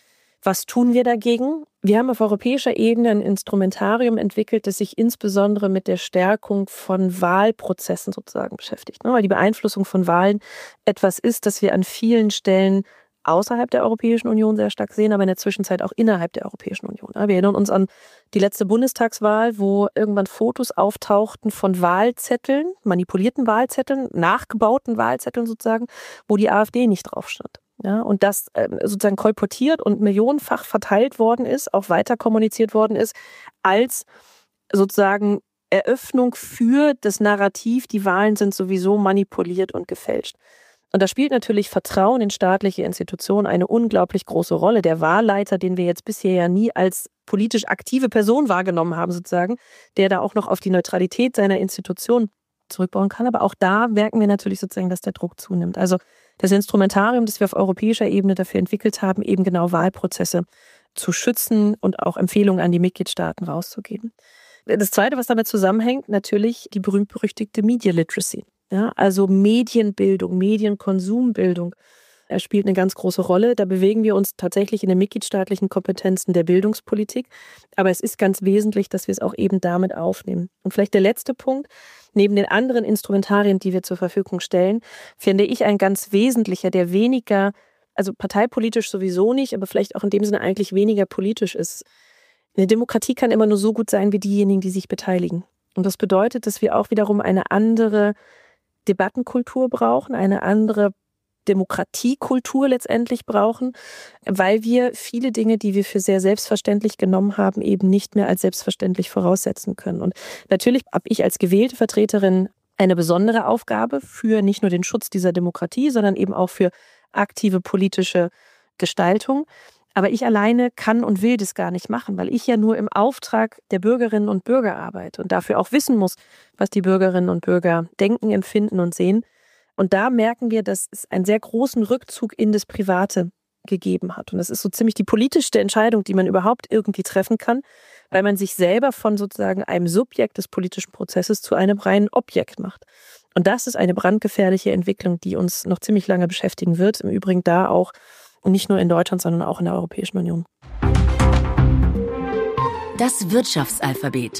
[SPEAKER 3] Was tun wir dagegen? Wir haben auf europäischer Ebene ein Instrumentarium entwickelt, das sich insbesondere mit der Stärkung von Wahlprozessen sozusagen beschäftigt. Weil die Beeinflussung von Wahlen etwas ist, das wir an vielen Stellen außerhalb der Europäischen Union sehr stark sehen, aber in der Zwischenzeit auch innerhalb der Europäischen Union. Wir erinnern uns an die letzte Bundestagswahl, wo irgendwann Fotos auftauchten von Wahlzetteln, manipulierten Wahlzetteln, nachgebauten Wahlzetteln sozusagen, wo die AfD nicht drauf stand. Ja, und das äh, sozusagen kolportiert und millionenfach verteilt worden ist, auch weiter kommuniziert worden ist, als sozusagen Eröffnung für das Narrativ, die Wahlen sind sowieso manipuliert und gefälscht. Und da spielt natürlich Vertrauen in staatliche Institutionen eine unglaublich große Rolle. Der Wahlleiter, den wir jetzt bisher ja nie als politisch aktive Person wahrgenommen haben, sozusagen, der da auch noch auf die Neutralität seiner Institution zurückbauen kann. Aber auch da merken wir natürlich sozusagen, dass der Druck zunimmt. Also das Instrumentarium, das wir auf europäischer Ebene dafür entwickelt haben, eben genau Wahlprozesse zu schützen und auch Empfehlungen an die Mitgliedstaaten rauszugeben. Das Zweite, was damit zusammenhängt, natürlich die berühmt-berüchtigte Media Literacy. Ja, also Medienbildung, Medienkonsumbildung Er spielt eine ganz große Rolle. Da bewegen wir uns tatsächlich in den mitgliedstaatlichen Kompetenzen der Bildungspolitik. Aber es ist ganz wesentlich, dass wir es auch eben damit aufnehmen. Und vielleicht der letzte Punkt. Neben den anderen Instrumentarien, die wir zur Verfügung stellen, finde ich ein ganz wesentlicher, der weniger, also parteipolitisch sowieso nicht, aber vielleicht auch in dem Sinne eigentlich weniger politisch ist. Eine Demokratie kann immer nur so gut sein wie diejenigen, die sich beteiligen. Und das bedeutet, dass wir auch wiederum eine andere Debattenkultur brauchen, eine andere Demokratiekultur letztendlich brauchen, weil wir viele Dinge, die wir für sehr selbstverständlich genommen haben, eben nicht mehr als selbstverständlich voraussetzen können. Und natürlich habe ich als gewählte Vertreterin eine besondere Aufgabe für nicht nur den Schutz dieser Demokratie, sondern eben auch für aktive politische Gestaltung. Aber ich alleine kann und will das gar nicht machen, weil ich ja nur im Auftrag der Bürgerinnen und Bürger arbeite und dafür auch wissen muss, was die Bürgerinnen und Bürger denken, empfinden und sehen. Und da merken wir, dass es einen sehr großen Rückzug in das Private gegeben hat. Und das ist so ziemlich die politischste Entscheidung, die man überhaupt irgendwie treffen kann, weil man sich selber von sozusagen einem Subjekt des politischen Prozesses zu einem reinen Objekt macht. Und das ist eine brandgefährliche Entwicklung, die uns noch ziemlich lange beschäftigen wird. Im Übrigen da auch, und nicht nur in Deutschland, sondern auch in der Europäischen Union.
[SPEAKER 1] Das Wirtschaftsalphabet.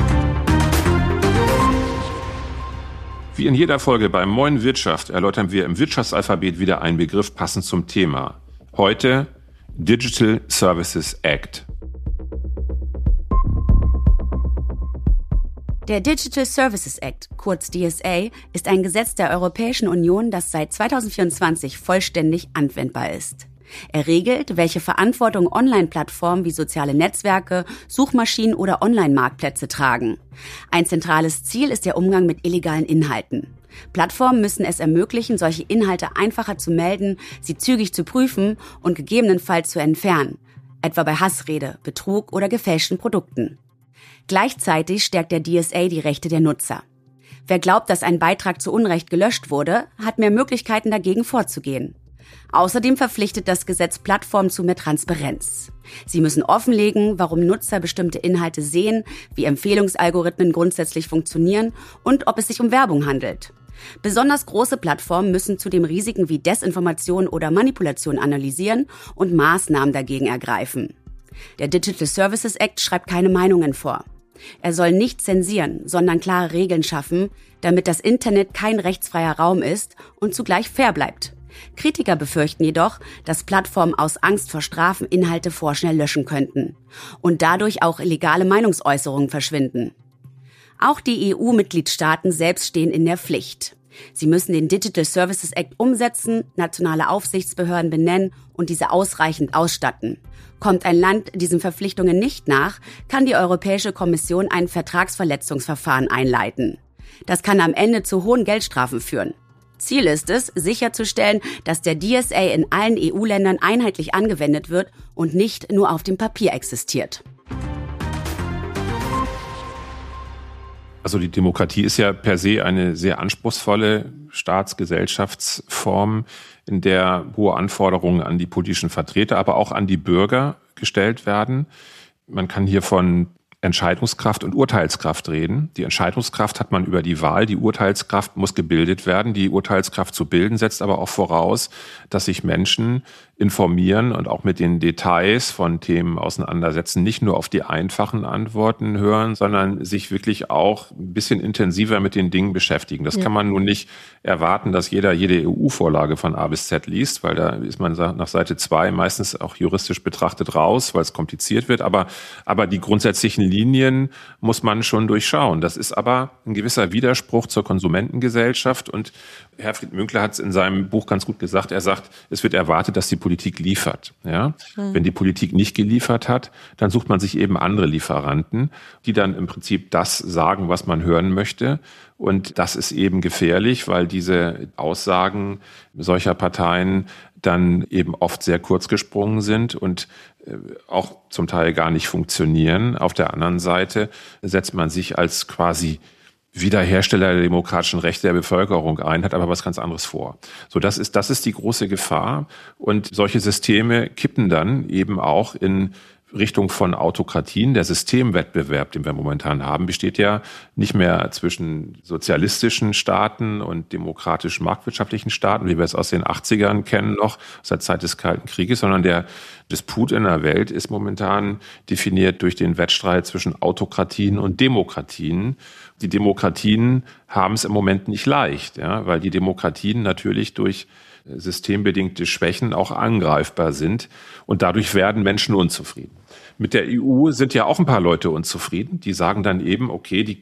[SPEAKER 2] Wie in jeder Folge beim Moin Wirtschaft erläutern wir im Wirtschaftsalphabet wieder einen Begriff passend zum Thema. Heute Digital Services Act.
[SPEAKER 1] Der Digital Services Act, kurz D S A, ist ein Gesetz der Europäischen Union, das seit zweitausendvierundzwanzig vollständig anwendbar ist. Er regelt, welche Verantwortung Online-Plattformen wie soziale Netzwerke, Suchmaschinen oder Online-Marktplätze tragen. Ein zentrales Ziel ist der Umgang mit illegalen Inhalten. Plattformen müssen es ermöglichen, solche Inhalte einfacher zu melden, sie zügig zu prüfen und gegebenenfalls zu entfernen, etwa bei Hassrede, Betrug oder gefälschten Produkten. Gleichzeitig stärkt der D S A die Rechte der Nutzer. Wer glaubt, dass ein Beitrag zu Unrecht gelöscht wurde, hat mehr Möglichkeiten, dagegen vorzugehen. Außerdem verpflichtet das Gesetz Plattformen zu mehr Transparenz. Sie müssen offenlegen, warum Nutzer bestimmte Inhalte sehen, wie Empfehlungsalgorithmen grundsätzlich funktionieren und ob es sich um Werbung handelt. Besonders große Plattformen müssen zudem Risiken wie Desinformation oder Manipulation analysieren und Maßnahmen dagegen ergreifen. Der Digital Services Act schreibt keine Meinungen vor. Er soll nicht zensieren, sondern klare Regeln schaffen, damit das Internet kein rechtsfreier Raum ist und zugleich fair bleibt. Kritiker befürchten jedoch, dass Plattformen aus Angst vor Strafen Inhalte vorschnell löschen könnten und dadurch auch illegale Meinungsäußerungen verschwinden. Auch die E U-Mitgliedstaaten selbst stehen in der Pflicht. Sie müssen den Digital Services Act umsetzen, nationale Aufsichtsbehörden benennen und diese ausreichend ausstatten. Kommt ein Land diesen Verpflichtungen nicht nach, kann die Europäische Kommission ein Vertragsverletzungsverfahren einleiten. Das kann am Ende zu hohen Geldstrafen führen. Ziel ist es, sicherzustellen, dass der D S A in allen E U-Ländern einheitlich angewendet wird und nicht nur auf dem Papier existiert.
[SPEAKER 2] Also die Demokratie ist ja per se eine sehr anspruchsvolle Staatsgesellschaftsform, in der hohe Anforderungen an die politischen Vertreter, aber auch an die Bürger gestellt werden. Man kann hier von Entscheidungskraft und Urteilskraft reden. Die Entscheidungskraft hat man über die Wahl, die Urteilskraft muss gebildet werden. Die Urteilskraft zu bilden setzt aber auch voraus, dass sich Menschen informieren und auch mit den Details von Themen auseinandersetzen, nicht nur auf die einfachen Antworten hören, sondern sich wirklich auch ein bisschen intensiver mit den Dingen beschäftigen. Das ja. kann man nun nicht erwarten, dass jeder jede E U-Vorlage von A bis Z liest, weil da ist man nach Seite zwei meistens auch juristisch betrachtet raus, weil es kompliziert wird. Aber, aber die grundsätzlichen Linien muss man schon durchschauen. Das ist aber ein gewisser Widerspruch zur Konsumentengesellschaft. Und Herfried Münkler hat es in seinem Buch ganz gut gesagt. Er sagt, es wird erwartet, dass die Politik liefert. Ja? Mhm. Wenn die Politik nicht geliefert hat, dann sucht man sich eben andere Lieferanten, die dann im Prinzip das sagen, was man hören möchte. Und das ist eben gefährlich, weil diese Aussagen solcher Parteien dann eben oft sehr kurz gesprungen sind und auch zum Teil gar nicht funktionieren. Auf der anderen Seite setzt man sich als quasi Wiederhersteller der demokratischen Rechte der Bevölkerung ein, hat aber was ganz anderes vor. So, das ist, das ist die große Gefahr. Und solche Systeme kippen dann eben auch in Richtung von Autokratien. Der Systemwettbewerb, den wir momentan haben, besteht ja nicht mehr zwischen sozialistischen Staaten und demokratischen marktwirtschaftlichen Staaten, wie wir es aus den achtzigern kennen noch, aus der Zeit des Kalten Krieges, sondern der Disput in der Welt ist momentan definiert durch den Wettstreit zwischen Autokratien und Demokratien. Die Demokratien haben es im Moment nicht leicht, ja, weil die Demokratien natürlich durch systembedingte Schwächen auch angreifbar sind und dadurch werden Menschen unzufrieden. Mit der E U sind ja auch ein paar Leute unzufrieden, die sagen dann eben, okay, die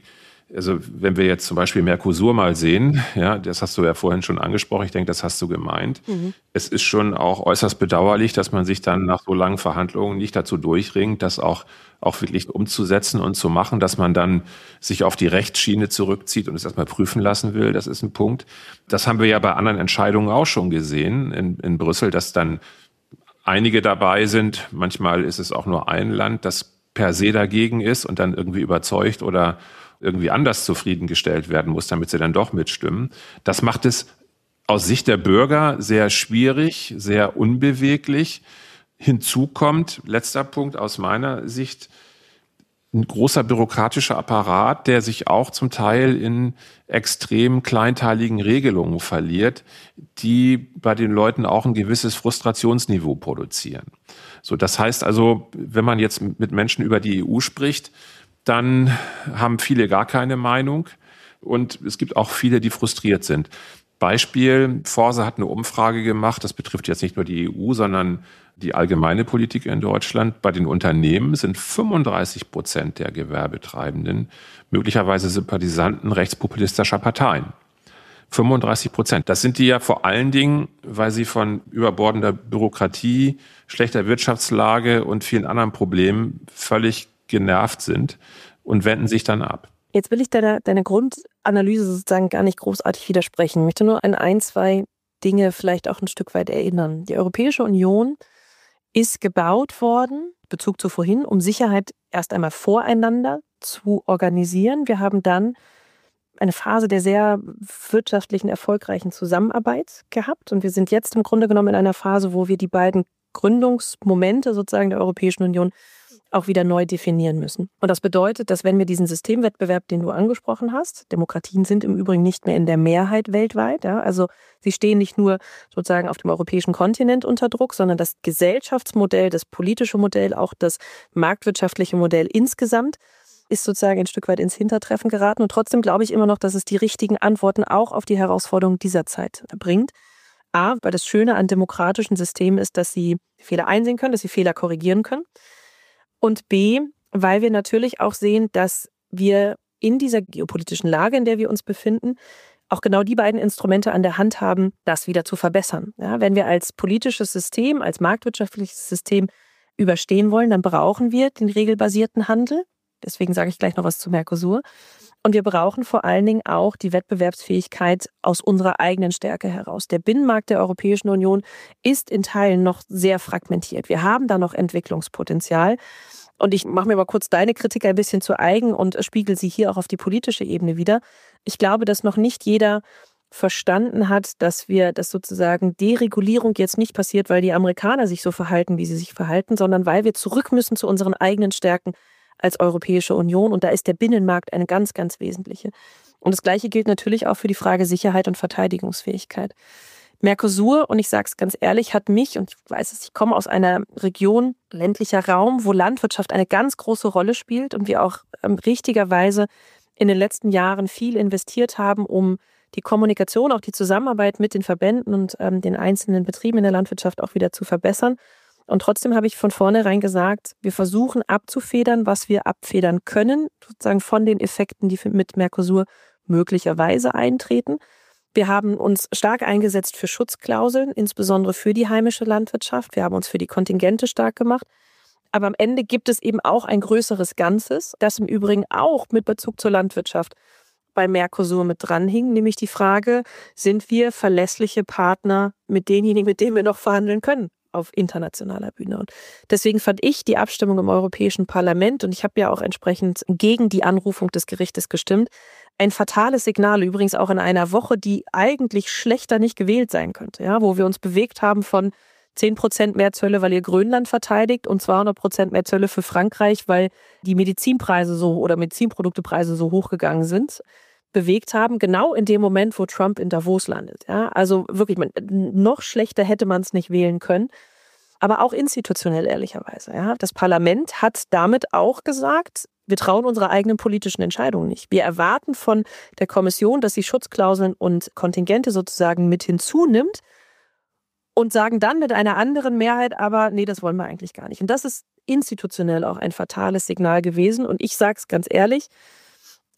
[SPEAKER 2] Also wenn wir jetzt zum Beispiel Mercosur mal sehen, ja, das hast du ja vorhin schon angesprochen, ich denke, das hast du gemeint. Mhm. Es ist schon auch äußerst bedauerlich, dass man sich dann nach so langen Verhandlungen nicht dazu durchringt, das auch, auch wirklich umzusetzen und zu machen, dass man dann sich auf die Rechtsschiene zurückzieht und es erstmal prüfen lassen will. Das ist ein Punkt. Das haben wir ja bei anderen Entscheidungen auch schon gesehen in, in Brüssel, dass dann einige dabei sind. Manchmal ist es auch nur ein Land, das per se dagegen ist und dann irgendwie überzeugt oder irgendwie anders zufriedengestellt werden muss, damit sie dann doch mitstimmen. Das macht es aus Sicht der Bürger sehr schwierig, sehr unbeweglich. Hinzu kommt, letzter Punkt aus meiner Sicht, ein großer bürokratischer Apparat, der sich auch zum Teil in extrem kleinteiligen Regelungen verliert, die bei den Leuten auch ein gewisses Frustrationsniveau produzieren. So, das heißt also, wenn man jetzt mit Menschen über die E U spricht, dann haben viele gar keine Meinung und es gibt auch viele, die frustriert sind. Beispiel, Forsa hat eine Umfrage gemacht, das betrifft jetzt nicht nur die E U, sondern die allgemeine Politik in Deutschland. Bei den Unternehmen sind fünfunddreißig Prozent der Gewerbetreibenden möglicherweise Sympathisanten rechtspopulistischer Parteien. fünfunddreißig Prozent. Das sind die ja vor allen Dingen, weil sie von überbordender Bürokratie, schlechter Wirtschaftslage und vielen anderen Problemen völlig genervt sind und wenden sich dann ab.
[SPEAKER 3] Jetzt will ich deiner, deiner Grundanalyse sozusagen gar nicht großartig widersprechen. Ich möchte nur an ein, zwei Dinge vielleicht auch ein Stück weit erinnern. Die Europäische Union ist gebaut worden, Bezug zu vorhin, um Sicherheit erst einmal voreinander zu organisieren. Wir haben dann eine Phase der sehr wirtschaftlichen, erfolgreichen Zusammenarbeit gehabt. Und wir sind jetzt im Grunde genommen in einer Phase, wo wir die beiden Gründungsmomente sozusagen der Europäischen Union auch wieder neu definieren müssen. Und das bedeutet, dass wenn wir diesen Systemwettbewerb, den du angesprochen hast, Demokratien sind im Übrigen nicht mehr in der Mehrheit weltweit, ja, also sie stehen nicht nur sozusagen auf dem europäischen Kontinent unter Druck, sondern das Gesellschaftsmodell, das politische Modell, auch das marktwirtschaftliche Modell insgesamt ist sozusagen ein Stück weit ins Hintertreffen geraten. Und trotzdem glaube ich immer noch, dass es die richtigen Antworten auch auf die Herausforderungen dieser Zeit bringt. A, weil das Schöne an demokratischen Systemen ist, dass sie Fehler einsehen können, dass sie Fehler korrigieren können. Und B, weil wir natürlich auch sehen, dass wir in dieser geopolitischen Lage, in der wir uns befinden, auch genau die beiden Instrumente an der Hand haben, das wieder zu verbessern. Ja, wenn wir als politisches System, als marktwirtschaftliches System überstehen wollen, dann brauchen wir den regelbasierten Handel. Deswegen sage ich gleich noch was zu Mercosur. Und wir brauchen vor allen Dingen auch die Wettbewerbsfähigkeit aus unserer eigenen Stärke heraus. Der Binnenmarkt der Europäischen Union ist in Teilen noch sehr fragmentiert. Wir haben da noch Entwicklungspotenzial. Und ich mache mir mal kurz deine Kritik ein bisschen zu eigen und spiegel sie hier auch auf die politische Ebene wider. Ich glaube, dass noch nicht jeder verstanden hat, dass wir, dass sozusagen Deregulierung jetzt nicht passiert, weil die Amerikaner sich so verhalten, wie sie sich verhalten, sondern weil wir zurück müssen zu unseren eigenen Stärken als Europäische Union. Und da ist der Binnenmarkt eine ganz, ganz wesentliche. Und das Gleiche gilt natürlich auch für die Frage Sicherheit und Verteidigungsfähigkeit. Mercosur, und ich sage es ganz ehrlich, hat mich, und ich weiß es, ich komme aus einer Region, ländlicher Raum, wo Landwirtschaft eine ganz große Rolle spielt und wir auch ähm, richtigerweise in den letzten Jahren viel investiert haben, um die Kommunikation, auch die Zusammenarbeit mit den Verbänden und ähm, den einzelnen Betrieben in der Landwirtschaft auch wieder zu verbessern. Und trotzdem habe ich von vornherein gesagt, wir versuchen abzufedern, was wir abfedern können, sozusagen von den Effekten, die mit Mercosur möglicherweise eintreten. Wir haben uns stark eingesetzt für Schutzklauseln, insbesondere für die heimische Landwirtschaft. Wir haben uns für die Kontingente stark gemacht. Aber am Ende gibt es eben auch ein größeres Ganzes, das im Übrigen auch mit Bezug zur Landwirtschaft bei Mercosur mit dranhing, nämlich die Frage, sind wir verlässliche Partner mit denjenigen, mit denen wir noch verhandeln können auf internationaler Bühne. Und deswegen fand ich die Abstimmung im Europäischen Parlament, und ich habe ja auch entsprechend gegen die Anrufung des Gerichtes gestimmt, ein fatales Signal, übrigens auch in einer Woche, die eigentlich schlechter nicht gewählt sein könnte, ja, wo wir uns bewegt haben von zehn Prozent mehr Zölle, weil ihr Grönland verteidigt, und zweihundert Prozent mehr Zölle für Frankreich, weil die Medizinpreise so oder Medizinproduktepreise so hochgegangen sind, bewegt haben, genau in dem Moment, wo Trump in Davos landet. Ja, also wirklich, noch schlechter hätte man es nicht wählen können. Aber auch institutionell, ehrlicherweise. Ja. Das Parlament hat damit auch gesagt, wir trauen unserer eigenen politischen Entscheidungen nicht. Wir erwarten von der Kommission, dass sie Schutzklauseln und Kontingente sozusagen mit hinzunimmt und sagen dann mit einer anderen Mehrheit, aber nee, das wollen wir eigentlich gar nicht. Und das ist institutionell auch ein fatales Signal gewesen. Und ich sage es ganz ehrlich,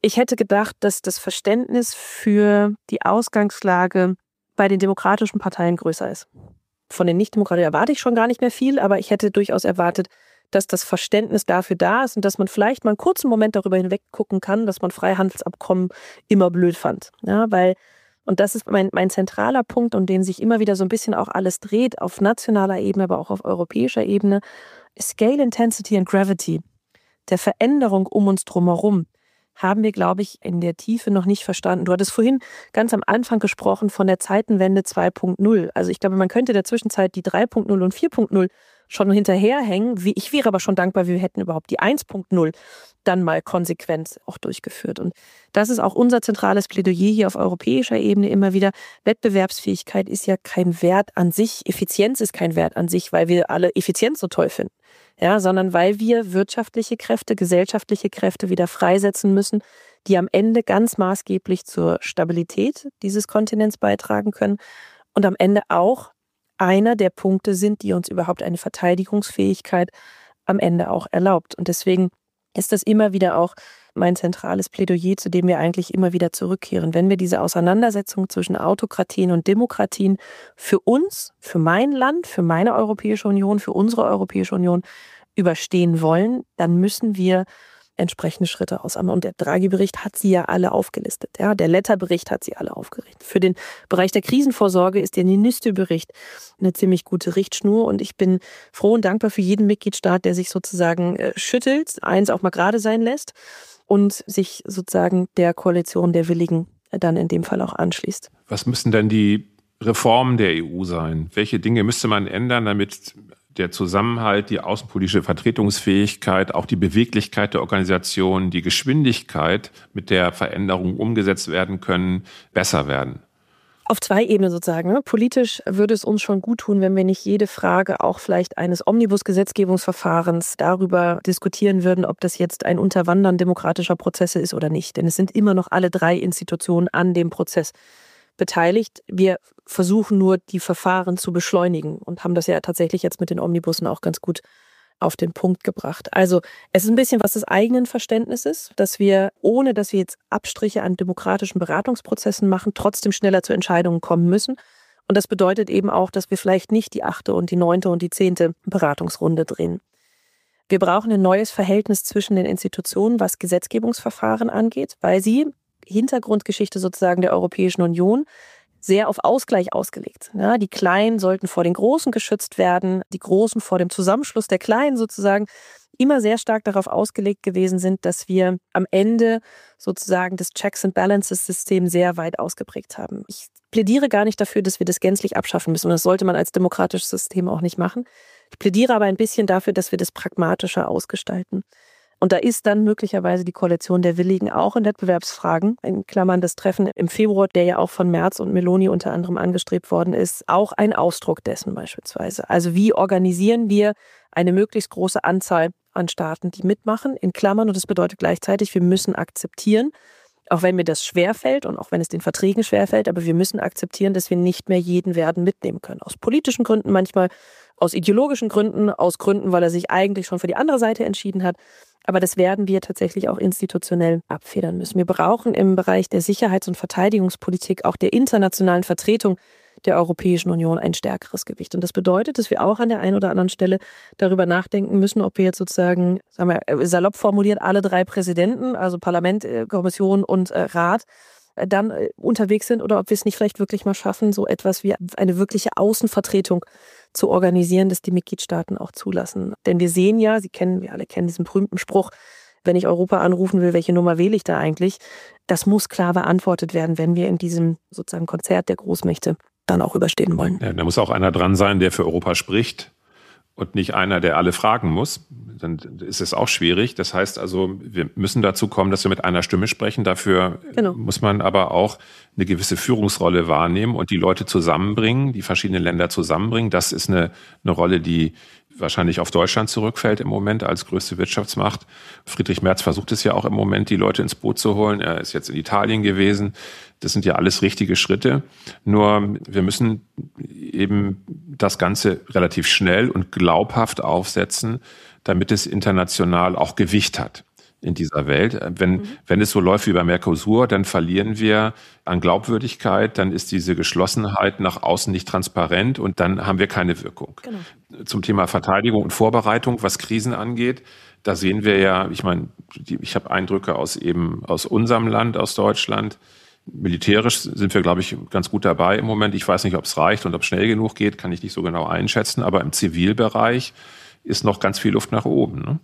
[SPEAKER 3] Ich hätte gedacht, dass das Verständnis für die Ausgangslage bei den demokratischen Parteien größer ist. Von den Nichtdemokraten erwarte ich schon gar nicht mehr viel, aber ich hätte durchaus erwartet, dass das Verständnis dafür da ist und dass man vielleicht mal einen kurzen Moment darüber hinweg gucken kann, dass man Freihandelsabkommen immer blöd fand. Ja, weil, und das ist mein, mein zentraler Punkt, um den sich immer wieder so ein bisschen auch alles dreht, auf nationaler Ebene, aber auch auf europäischer Ebene, Scale, Intensity and Gravity, der Veränderung um uns drumherum, haben wir, glaube ich, in der Tiefe noch nicht verstanden. Du hattest vorhin ganz am Anfang gesprochen von der Zeitenwende zwei Punkt null. Also ich glaube, man könnte in der Zwischenzeit die drei Punkt null und vier Punkt null schon hinterherhängen. Ich wäre aber schon dankbar, wir hätten überhaupt die eins Punkt null dann mal konsequent auch durchgeführt. Und das ist auch unser zentrales Plädoyer hier auf europäischer Ebene immer wieder. Wettbewerbsfähigkeit ist ja kein Wert an sich. Effizienz ist kein Wert an sich, weil wir alle Effizienz so toll finden. Ja, sondern weil wir wirtschaftliche Kräfte, gesellschaftliche Kräfte wieder freisetzen müssen, die am Ende ganz maßgeblich zur Stabilität dieses Kontinents beitragen können und am Ende auch einer der Punkte sind, die uns überhaupt eine Verteidigungsfähigkeit am Ende auch erlaubt. Und deswegen ist das immer wieder auch mein zentrales Plädoyer, zu dem wir eigentlich immer wieder zurückkehren. Wenn wir diese Auseinandersetzung zwischen Autokratien und Demokratien für uns, für mein Land, für meine Europäische Union, für unsere Europäische Union überstehen wollen, dann müssen wir entsprechende Schritte ausarbeiten. Und der Draghi-Bericht hat sie ja alle aufgelistet. Ja, der Letta-Bericht hat sie alle aufgerichtet. Für den Bereich der Krisenvorsorge ist der Ninisto-Bericht eine ziemlich gute Richtschnur. Und ich bin froh und dankbar für jeden Mitgliedstaat, der sich sozusagen äh, schüttelt, eins auch mal gerade sein lässt und sich sozusagen der Koalition der Willigen dann in dem Fall auch anschließt.
[SPEAKER 2] Was müssen denn die Reformen der E U sein? Welche Dinge müsste man ändern, damit der Zusammenhalt, die außenpolitische Vertretungsfähigkeit, auch die Beweglichkeit der Organisation, die Geschwindigkeit, mit der Veränderungen umgesetzt werden können, besser werden?
[SPEAKER 3] Auf zwei Ebenen sozusagen. Ne? Politisch würde es uns schon gut tun, wenn wir nicht jede Frage auch vielleicht eines Omnibus-Gesetzgebungsverfahrens darüber diskutieren würden, ob das jetzt ein Unterwandern demokratischer Prozesse ist oder nicht. Denn es sind immer noch alle drei Institutionen an dem Prozess beteiligt. Wir versuchen nur, die Verfahren zu beschleunigen und haben das ja tatsächlich jetzt mit den Omnibussen auch ganz gut auf den Punkt gebracht. Also es ist ein bisschen was des eigenen Verständnisses, dass wir, ohne dass wir jetzt Abstriche an demokratischen Beratungsprozessen machen, trotzdem schneller zu Entscheidungen kommen müssen. Und das bedeutet eben auch, dass wir vielleicht nicht die achte und die neunte und die zehnte Beratungsrunde drehen. Wir brauchen ein neues Verhältnis zwischen den Institutionen, was Gesetzgebungsverfahren angeht, weil sie Hintergrundgeschichte sozusagen der Europäischen Union sehr auf Ausgleich ausgelegt. Ja, die Kleinen sollten vor den Großen geschützt werden, die Großen vor dem Zusammenschluss der Kleinen sozusagen immer sehr stark darauf ausgelegt gewesen sind, dass wir am Ende sozusagen das Checks and Balances System sehr weit ausgeprägt haben. Ich plädiere gar nicht dafür, dass wir das gänzlich abschaffen müssen und das sollte man als demokratisches System auch nicht machen. Ich plädiere aber ein bisschen dafür, dass wir das pragmatischer ausgestalten. Und da ist dann möglicherweise die Koalition der Willigen auch in Wettbewerbsfragen, in Klammern das Treffen im Februar, der ja auch von Merz und Meloni unter anderem angestrebt worden ist, auch ein Ausdruck dessen beispielsweise. Also wie organisieren wir eine möglichst große Anzahl an Staaten, die mitmachen, in Klammern, und das bedeutet gleichzeitig, wir müssen akzeptieren, auch wenn mir das schwerfällt und auch wenn es den Verträgen schwerfällt, aber wir müssen akzeptieren, dass wir nicht mehr jeden werden mitnehmen können. Aus politischen Gründen manchmal, aus ideologischen Gründen, aus Gründen, weil er sich eigentlich schon für die andere Seite entschieden hat. Aber das werden wir tatsächlich auch institutionell abfedern müssen. Wir brauchen im Bereich der Sicherheits- und Verteidigungspolitik, auch der internationalen Vertretung der Europäischen Union, ein stärkeres Gewicht. Und das bedeutet, dass wir auch an der einen oder anderen Stelle darüber nachdenken müssen, ob wir jetzt sozusagen, sagen wir, salopp formuliert, alle drei Präsidenten, also Parlament, Kommission und Rat, dann unterwegs sind oder ob wir es nicht vielleicht wirklich mal schaffen, so etwas wie eine wirkliche Außenvertretung zu organisieren, dass die Mitgliedstaaten auch zulassen. Denn wir sehen ja, Sie kennen, wir alle kennen diesen berühmten Spruch, wenn ich Europa anrufen will, welche Nummer wähle ich da eigentlich? Das muss klar beantwortet werden, wenn wir in diesem sozusagen Konzert der Großmächte dann auch überstehen wollen.
[SPEAKER 2] Ja, da muss auch einer dran sein, der für Europa spricht und nicht einer, der alle fragen muss. Dann ist es auch schwierig. Das heißt also, wir müssen dazu kommen, dass wir mit einer Stimme sprechen. Dafür genau. muss man aber auch eine gewisse Führungsrolle wahrnehmen und die Leute zusammenbringen, die verschiedenen Länder zusammenbringen. Das ist eine, eine Rolle, die wahrscheinlich auf Deutschland zurückfällt im Moment als größte Wirtschaftsmacht. Friedrich Merz versucht es ja auch im Moment, die Leute ins Boot zu holen. Er ist jetzt in Italien gewesen. Das sind ja alles richtige Schritte. Nur wir müssen eben das Ganze relativ schnell und glaubhaft aufsetzen, damit es international auch Gewicht hat. in dieser Welt. Wenn,
[SPEAKER 3] Mhm.
[SPEAKER 2] wenn es so läuft wie bei Mercosur, dann verlieren wir an Glaubwürdigkeit, dann ist diese Geschlossenheit nach außen nicht transparent und dann haben wir keine Wirkung.
[SPEAKER 3] Genau.
[SPEAKER 2] Zum Thema Verteidigung und Vorbereitung, was Krisen angeht, da sehen wir ja, ich meine, die, ich habe Eindrücke aus eben aus unserem Land, aus Deutschland. Militärisch sind wir, glaube ich, ganz gut dabei im Moment. Ich weiß nicht, ob es reicht und ob es schnell genug geht, kann ich nicht so genau einschätzen. Aber im Zivilbereich ist noch ganz viel Luft nach oben, ne?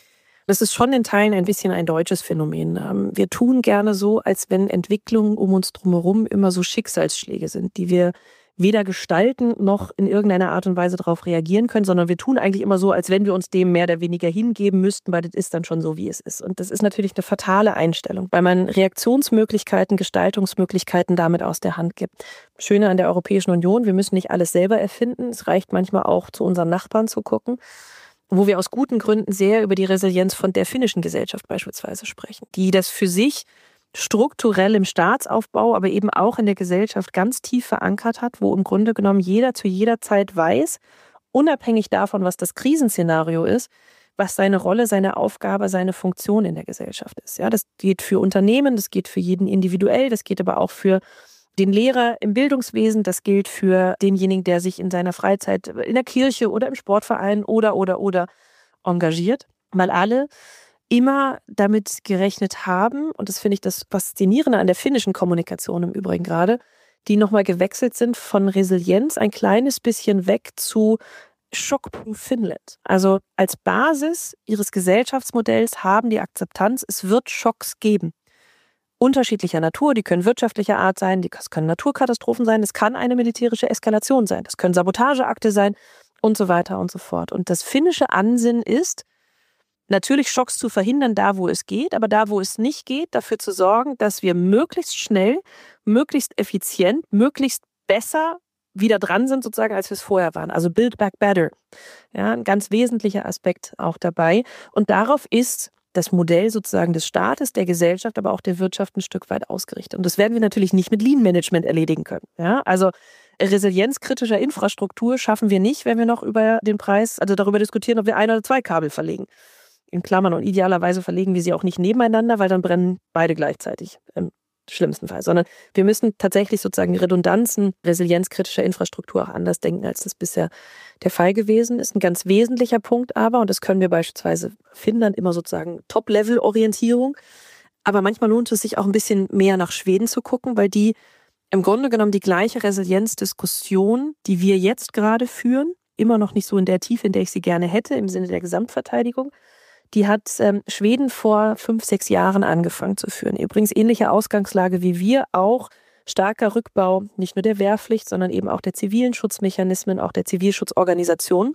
[SPEAKER 3] Das ist schon in Teilen ein bisschen ein deutsches Phänomen. Wir tun gerne so, als wenn Entwicklungen um uns drumherum immer so Schicksalsschläge sind, die wir weder gestalten noch in irgendeiner Art und Weise darauf reagieren können, sondern wir tun eigentlich immer so, als wenn wir uns dem mehr oder weniger hingeben müssten, weil das ist dann schon so, wie es ist. Und das ist natürlich eine fatale Einstellung, weil man Reaktionsmöglichkeiten, Gestaltungsmöglichkeiten damit aus der Hand gibt. Das Schöne an der Europäischen Union, wir müssen nicht alles selber erfinden. Es reicht manchmal auch, zu unseren Nachbarn zu gucken, wo wir aus guten Gründen sehr über die Resilienz von der finnischen Gesellschaft beispielsweise sprechen, die das für sich strukturell im Staatsaufbau, aber eben auch in der Gesellschaft ganz tief verankert hat, wo im Grunde genommen jeder zu jeder Zeit weiß, unabhängig davon, was das Krisenszenario ist, was seine Rolle, seine Aufgabe, seine Funktion in der Gesellschaft ist. Ja, das geht für Unternehmen, das geht für jeden individuell, das geht aber auch für den Lehrer im Bildungswesen, das gilt für denjenigen, der sich in seiner Freizeit in der Kirche oder im Sportverein oder, oder, oder engagiert, weil alle immer damit gerechnet haben, und das finde ich das Faszinierende an der finnischen Kommunikation im Übrigen gerade, die nochmal gewechselt sind von Resilienz ein kleines bisschen weg zu Shockproof Finland. Also als Basis ihres Gesellschaftsmodells haben die Akzeptanz, es wird Schocks geben. Unterschiedlicher Natur, die können wirtschaftlicher Art sein, das können Naturkatastrophen sein, das kann eine militärische Eskalation sein, das können Sabotageakte sein und so weiter und so fort. Und das finnische Ansinnen ist, natürlich Schocks zu verhindern, da wo es geht, aber da wo es nicht geht, dafür zu sorgen, dass wir möglichst schnell, möglichst effizient, möglichst besser wieder dran sind, sozusagen, als wir es vorher waren. Also Build Back Better. Ja, ein ganz wesentlicher Aspekt auch dabei. Und darauf ist das Modell sozusagen des Staates, der Gesellschaft, aber auch der Wirtschaft ein Stück weit ausgerichtet. Und das werden wir natürlich nicht mit Lean-Management erledigen können. Ja, also Resilienz kritischer Infrastruktur schaffen wir nicht, wenn wir noch über den Preis, also darüber diskutieren, ob wir ein oder zwei Kabel verlegen. In Klammern, und idealerweise verlegen wir sie auch nicht nebeneinander, weil dann brennen beide gleichzeitig im schlimmsten Fall. Sondern wir müssen tatsächlich sozusagen Redundanzen resilienzkritischer Infrastruktur auch anders denken, als das bisher der Fall gewesen ist. Ein ganz wesentlicher Punkt aber, und das können wir beispielsweise Finnland immer sozusagen Top-Level-Orientierung, aber manchmal lohnt es sich auch ein bisschen mehr nach Schweden zu gucken, weil die im Grunde genommen die gleiche Resilienzdiskussion, die wir jetzt gerade führen, immer noch nicht so in der Tiefe, in der ich sie gerne hätte, im Sinne der Gesamtverteidigung, die hat ähm, Schweden vor fünf, sechs Jahren angefangen zu führen. Übrigens ähnliche Ausgangslage wie wir, auch starker Rückbau, nicht nur der Wehrpflicht, sondern eben auch der zivilen Schutzmechanismen, auch der Zivilschutzorganisation.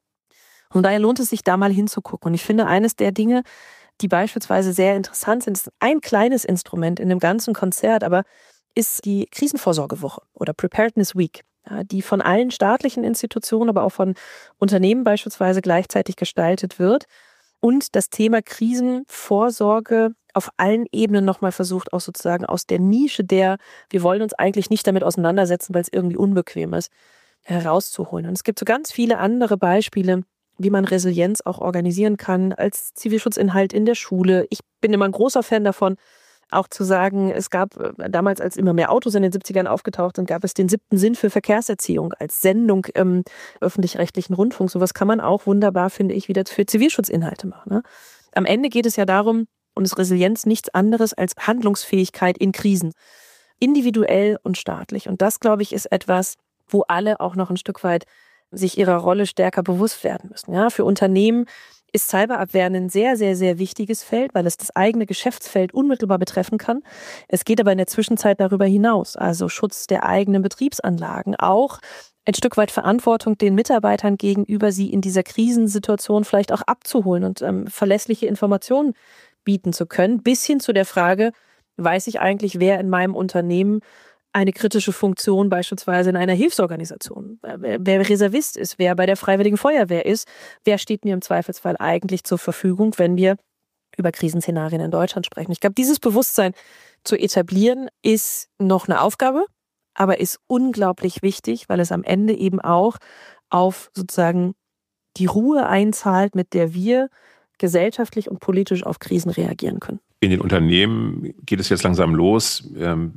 [SPEAKER 3] Und daher lohnt es sich, da mal hinzugucken. Und ich finde, eines der Dinge, die beispielsweise sehr interessant sind, ist ein kleines Instrument in dem ganzen Konzert, aber ist die Krisenvorsorgewoche oder Preparedness Week, ja, die von allen staatlichen Institutionen, aber auch von Unternehmen beispielsweise gleichzeitig gestaltet wird. Und das Thema Krisenvorsorge auf allen Ebenen nochmal versucht, auch sozusagen aus der Nische der, wir wollen uns eigentlich nicht damit auseinandersetzen, weil es irgendwie unbequem ist, herauszuholen. Und es gibt so ganz viele andere Beispiele, wie man Resilienz auch organisieren kann als Zivilschutzinhalt in der Schule. Ich bin immer ein großer Fan davon, auch zu sagen, es gab damals, als immer mehr Autos in den siebzigern aufgetaucht sind, gab es den siebten Sinn für Verkehrserziehung als Sendung im öffentlich-rechtlichen Rundfunk. Sowas kann man auch wunderbar, finde ich, wieder für Zivilschutzinhalte machen. Ne? Am Ende geht es ja darum, und ist Resilienz nichts anderes als Handlungsfähigkeit in Krisen. Individuell und staatlich. Und das, glaube ich, ist etwas, wo alle auch noch ein Stück weit sich ihrer Rolle stärker bewusst werden müssen. Ja, für Unternehmen ist Cyberabwehr ein sehr, sehr, sehr wichtiges Feld, weil es das eigene Geschäftsfeld unmittelbar betreffen kann. Es geht aber in der Zwischenzeit darüber hinaus, also Schutz der eigenen Betriebsanlagen, auch ein Stück weit Verantwortung den Mitarbeitern gegenüber, sie in dieser Krisensituation vielleicht auch abzuholen und ähm, verlässliche Informationen bieten zu können, bis hin zu der Frage, weiß ich eigentlich, wer in meinem Unternehmen eine kritische Funktion beispielsweise in einer Hilfsorganisation, wer Reservist ist, wer bei der Freiwilligen Feuerwehr ist, wer steht mir im Zweifelsfall eigentlich zur Verfügung, wenn wir über Krisenszenarien in Deutschland sprechen. Ich glaube, dieses Bewusstsein zu etablieren, ist noch eine Aufgabe, aber ist unglaublich wichtig, weil es am Ende eben auch auf sozusagen die Ruhe einzahlt, mit der wir gesellschaftlich und politisch auf Krisen reagieren können.
[SPEAKER 2] In den Unternehmen geht es jetzt langsam los.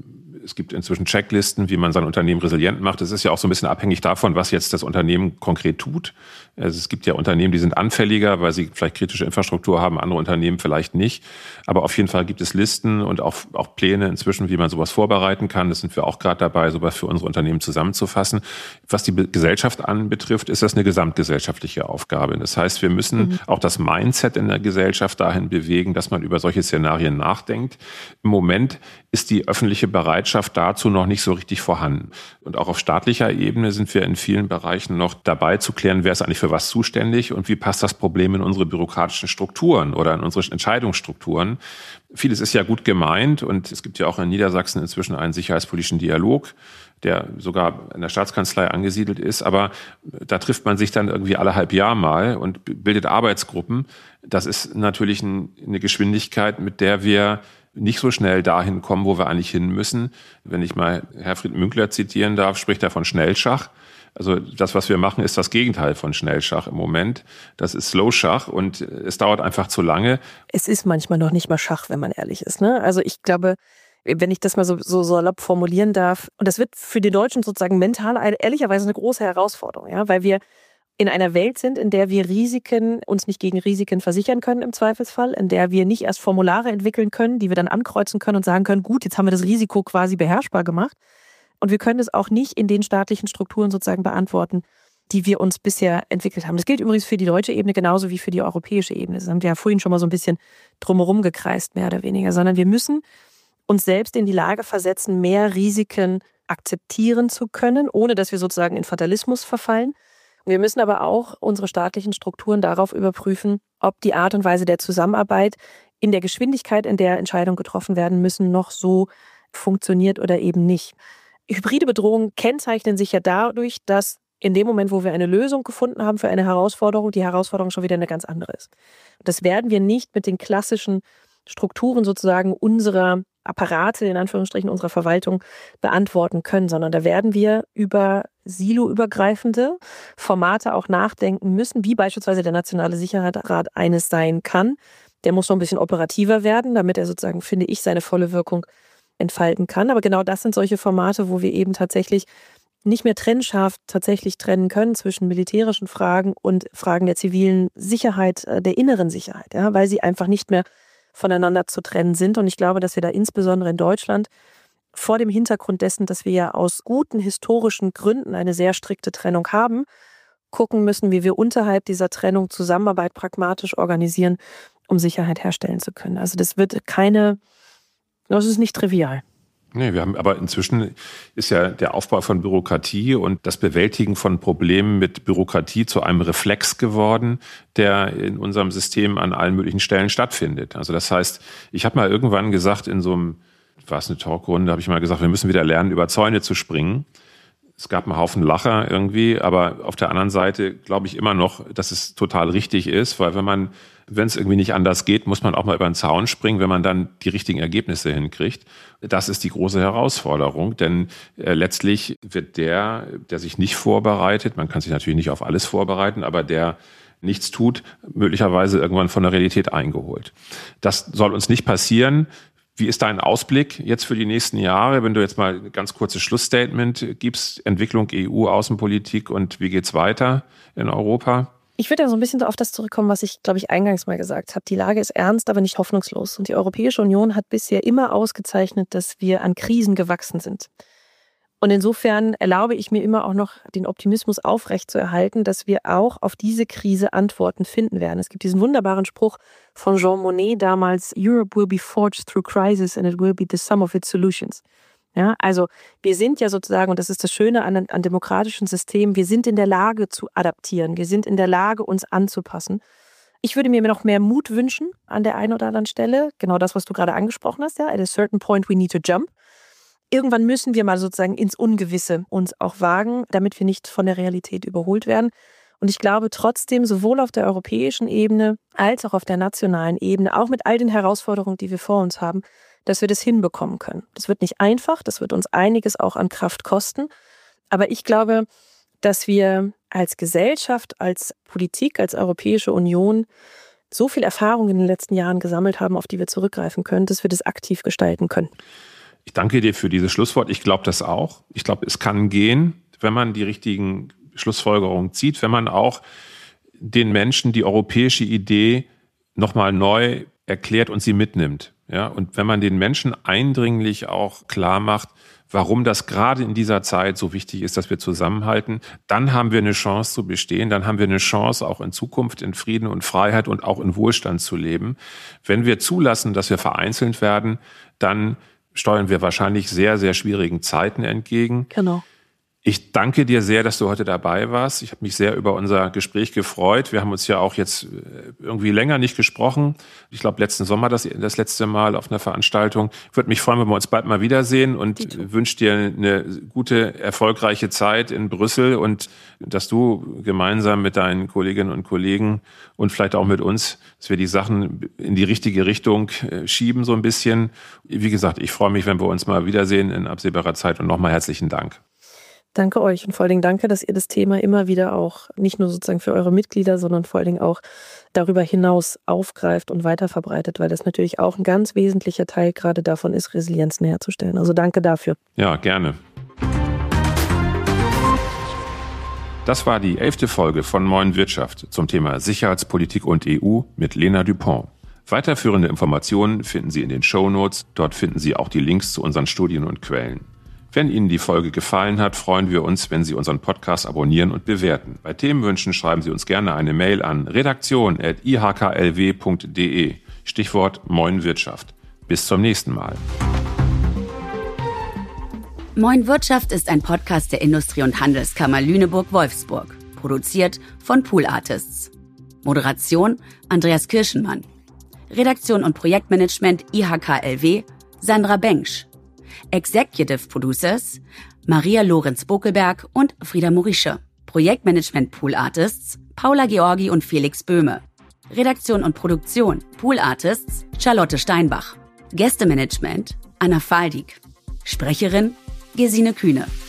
[SPEAKER 2] Es gibt inzwischen Checklisten, wie man sein Unternehmen resilient macht. Es ist ja auch so ein bisschen abhängig davon, was jetzt das Unternehmen konkret tut. Also es gibt ja Unternehmen, die sind anfälliger, weil sie vielleicht kritische Infrastruktur haben, andere Unternehmen vielleicht nicht. Aber auf jeden Fall gibt es Listen und auch, auch Pläne inzwischen, wie man sowas vorbereiten kann. Das sind wir auch gerade dabei, sowas für unsere Unternehmen zusammenzufassen. Was die Gesellschaft anbetrifft, ist das eine gesamtgesellschaftliche Aufgabe. Das heißt, wir müssen mhm. auch das Mindset in der Gesellschaft dahin bewegen, dass man über solche Szenarien nachdenkt. Im Moment ist die öffentliche Bereitschaft dazu noch nicht so richtig vorhanden. Und auch auf staatlicher Ebene sind wir in vielen Bereichen noch dabei zu klären, wer ist eigentlich für was zuständig und wie passt das Problem in unsere bürokratischen Strukturen oder in unsere Entscheidungsstrukturen. Vieles ist ja gut gemeint und es gibt ja auch in Niedersachsen inzwischen einen sicherheitspolitischen Dialog, der sogar in der Staatskanzlei angesiedelt ist. Aber da trifft man sich dann irgendwie alle halb Jahr mal und bildet Arbeitsgruppen. Das ist natürlich eine Geschwindigkeit, mit der wir nicht so schnell dahin kommen, wo wir eigentlich hin müssen. Wenn ich mal Herfried Münkler zitieren darf, spricht er von Schnellschach. Also das, was wir machen, ist das Gegenteil von Schnellschach im Moment. Das ist Slowschach und es dauert einfach zu lange.
[SPEAKER 3] Es ist manchmal noch nicht mal Schach, wenn man ehrlich ist, ne? Also ich glaube, wenn ich das mal so, so salopp formulieren darf, und das wird für die Deutschen sozusagen mental ehrlicherweise eine große Herausforderung, ja, weil wir in einer Welt sind, in der wir Risiken, uns nicht gegen Risiken versichern können im Zweifelsfall, in der wir nicht erst Formulare entwickeln können, die wir dann ankreuzen können und sagen können, gut, jetzt haben wir das Risiko quasi beherrschbar gemacht. Und wir können es auch nicht in den staatlichen Strukturen sozusagen beantworten, die wir uns bisher entwickelt haben. Das gilt übrigens für die deutsche Ebene genauso wie für die europäische Ebene. Das haben wir ja vorhin schon mal so ein bisschen drumherum gekreist, mehr oder weniger. Sondern wir müssen uns selbst in die Lage versetzen, mehr Risiken akzeptieren zu können, ohne dass wir sozusagen in Fatalismus verfallen. Wir müssen aber auch unsere staatlichen Strukturen darauf überprüfen, ob die Art und Weise der Zusammenarbeit in der Geschwindigkeit, in der Entscheidungen getroffen werden müssen, noch so funktioniert oder eben nicht. Hybride Bedrohungen kennzeichnen sich ja dadurch, dass in dem Moment, wo wir eine Lösung gefunden haben für eine Herausforderung, die Herausforderung schon wieder eine ganz andere ist. Das werden wir nicht mit den klassischen Strukturen sozusagen unserer Apparate, in Anführungsstrichen unserer Verwaltung, beantworten können, sondern da werden wir über siloübergreifende Formate auch nachdenken müssen, wie beispielsweise der Nationale Sicherheitsrat eines sein kann. Der muss noch ein bisschen operativer werden, damit er sozusagen, finde ich, seine volle Wirkung entfalten kann. Aber genau das sind solche Formate, wo wir eben tatsächlich nicht mehr trennscharf tatsächlich trennen können zwischen militärischen Fragen und Fragen der zivilen Sicherheit, der inneren Sicherheit, ja, weil sie einfach nicht mehr voneinander zu trennen sind. Und ich glaube, dass wir da insbesondere in Deutschland vor dem Hintergrund dessen, dass wir ja aus guten historischen Gründen eine sehr strikte Trennung haben, gucken müssen, wie wir unterhalb dieser Trennung Zusammenarbeit pragmatisch organisieren, um Sicherheit herstellen zu können. Also das wird keine, das ist nicht trivial.
[SPEAKER 2] Nee, wir haben aber inzwischen ist ja der Aufbau von Bürokratie und das Bewältigen von Problemen mit Bürokratie zu einem Reflex geworden, der in unserem System an allen möglichen Stellen stattfindet. Also das heißt, ich habe mal irgendwann gesagt, in so einem, war es eine Talkrunde, habe ich mal gesagt, wir müssen wieder lernen, über Zäune zu springen. Es gab einen Haufen Lacher irgendwie, aber auf der anderen Seite glaube ich immer noch, dass es total richtig ist, weil wenn man, wenn es irgendwie nicht anders geht, muss man auch mal über den Zaun springen, wenn man dann die richtigen Ergebnisse hinkriegt. Das ist die große Herausforderung, denn äh, letztlich wird der, der sich nicht vorbereitet, man kann sich natürlich nicht auf alles vorbereiten, aber der nichts tut, möglicherweise irgendwann von der Realität eingeholt. Das soll uns nicht passieren. Wie ist dein Ausblick jetzt für die nächsten Jahre, wenn du jetzt mal ein ganz kurzes Schlussstatement gibst, Entwicklung E U-Außenpolitik und wie geht's weiter in Europa?
[SPEAKER 3] Ich würde ja so ein bisschen auf das zurückkommen, was ich, glaube ich, eingangs mal gesagt habe. Die Lage ist ernst, aber nicht hoffnungslos. Und die Europäische Union hat bisher immer ausgezeichnet, dass wir an Krisen gewachsen sind. Und insofern erlaube ich mir immer auch noch den Optimismus aufrechtzuerhalten, dass wir auch auf diese Krise Antworten finden werden. Es gibt diesen wunderbaren Spruch von Jean Monnet damals, Europe will be forged through crisis and it will be the sum of its solutions. Ja, also wir sind ja sozusagen, und das ist das Schöne an, an demokratischen Systemen, wir sind in der Lage zu adaptieren, wir sind in der Lage, uns anzupassen. Ich würde mir noch mehr Mut wünschen an der einen oder anderen Stelle. Genau das, was du gerade angesprochen hast, ja, at a certain point we need to jump. Irgendwann müssen wir mal sozusagen ins Ungewisse uns auch wagen, damit wir nicht von der Realität überholt werden. Und ich glaube trotzdem, sowohl auf der europäischen Ebene als auch auf der nationalen Ebene, auch mit all den Herausforderungen, die wir vor uns haben, dass wir das hinbekommen können. Das wird nicht einfach, das wird uns einiges auch an Kraft kosten. Aber ich glaube, dass wir als Gesellschaft, als Politik, als Europäische Union so viel Erfahrung in den letzten Jahren gesammelt haben, auf die wir zurückgreifen können, dass wir das aktiv gestalten können.
[SPEAKER 2] Ich danke dir für dieses Schlusswort. Ich glaube das auch. Ich glaube, es kann gehen, wenn man die richtigen Schlussfolgerungen zieht, wenn man auch den Menschen die europäische Idee nochmal neu erklärt und sie mitnimmt. Ja, und wenn man den Menschen eindringlich auch klar macht, warum das gerade in dieser Zeit so wichtig ist, dass wir zusammenhalten, dann haben wir eine Chance zu bestehen, dann haben wir eine Chance, auch in Zukunft in Frieden und Freiheit und auch in Wohlstand zu leben. Wenn wir zulassen, dass wir vereinzelt werden, dann steuern wir wahrscheinlich sehr, sehr schwierigen Zeiten entgegen.
[SPEAKER 3] Genau.
[SPEAKER 2] Ich danke dir sehr, dass du heute dabei warst. Ich habe mich sehr über unser Gespräch gefreut. Wir haben uns ja auch jetzt irgendwie länger nicht gesprochen. Ich glaube, letzten Sommer das, das letzte Mal auf einer Veranstaltung. Ich würde mich freuen, wenn wir uns bald mal wiedersehen und wünsche dir eine gute, erfolgreiche Zeit in Brüssel und dass du gemeinsam mit deinen Kolleginnen und Kollegen und vielleicht auch mit uns, dass wir die Sachen in die richtige Richtung schieben so ein bisschen. Wie gesagt, ich freue mich, wenn wir uns mal wiedersehen in absehbarer Zeit und nochmal herzlichen Dank.
[SPEAKER 3] Danke euch und vor allen Dingen danke, dass ihr das Thema immer wieder auch nicht nur sozusagen für eure Mitglieder, sondern vor allen Dingen auch darüber hinaus aufgreift und weiterverbreitet, weil das natürlich auch ein ganz wesentlicher Teil gerade davon ist, Resilienz herzustellen. Also danke dafür.
[SPEAKER 2] Ja, gerne. Das war die elfte Folge von Moin Wirtschaft zum Thema Sicherheitspolitik und E U mit Lena Dupont. Weiterführende Informationen finden Sie in den Shownotes. Dort finden Sie auch die Links zu unseren Studien und Quellen. Wenn Ihnen die Folge gefallen hat, freuen wir uns, wenn Sie unseren Podcast abonnieren und bewerten. Bei Themenwünschen schreiben Sie uns gerne eine Mail an redaktion at i h k l w punkt d e. Stichwort Moin Wirtschaft. Bis zum nächsten Mal.
[SPEAKER 1] Moin Wirtschaft ist ein Podcast der Industrie- und Handelskammer Lüneburg-Wolfsburg. Produziert von Pool Artists. Moderation Andreas Kirschenmann. Redaktion und Projektmanagement I H K L W Sandra Bengsch. Executive Producers Maria Lorenz-Bokelberg und Frieda Morische. Projektmanagement Pool Artists Paula Georgi und Felix Böhme. Redaktion und Produktion Pool Artists Charlotte Steinbach. Gästemanagement Anna Faldig. Sprecherin Gesine Kühne.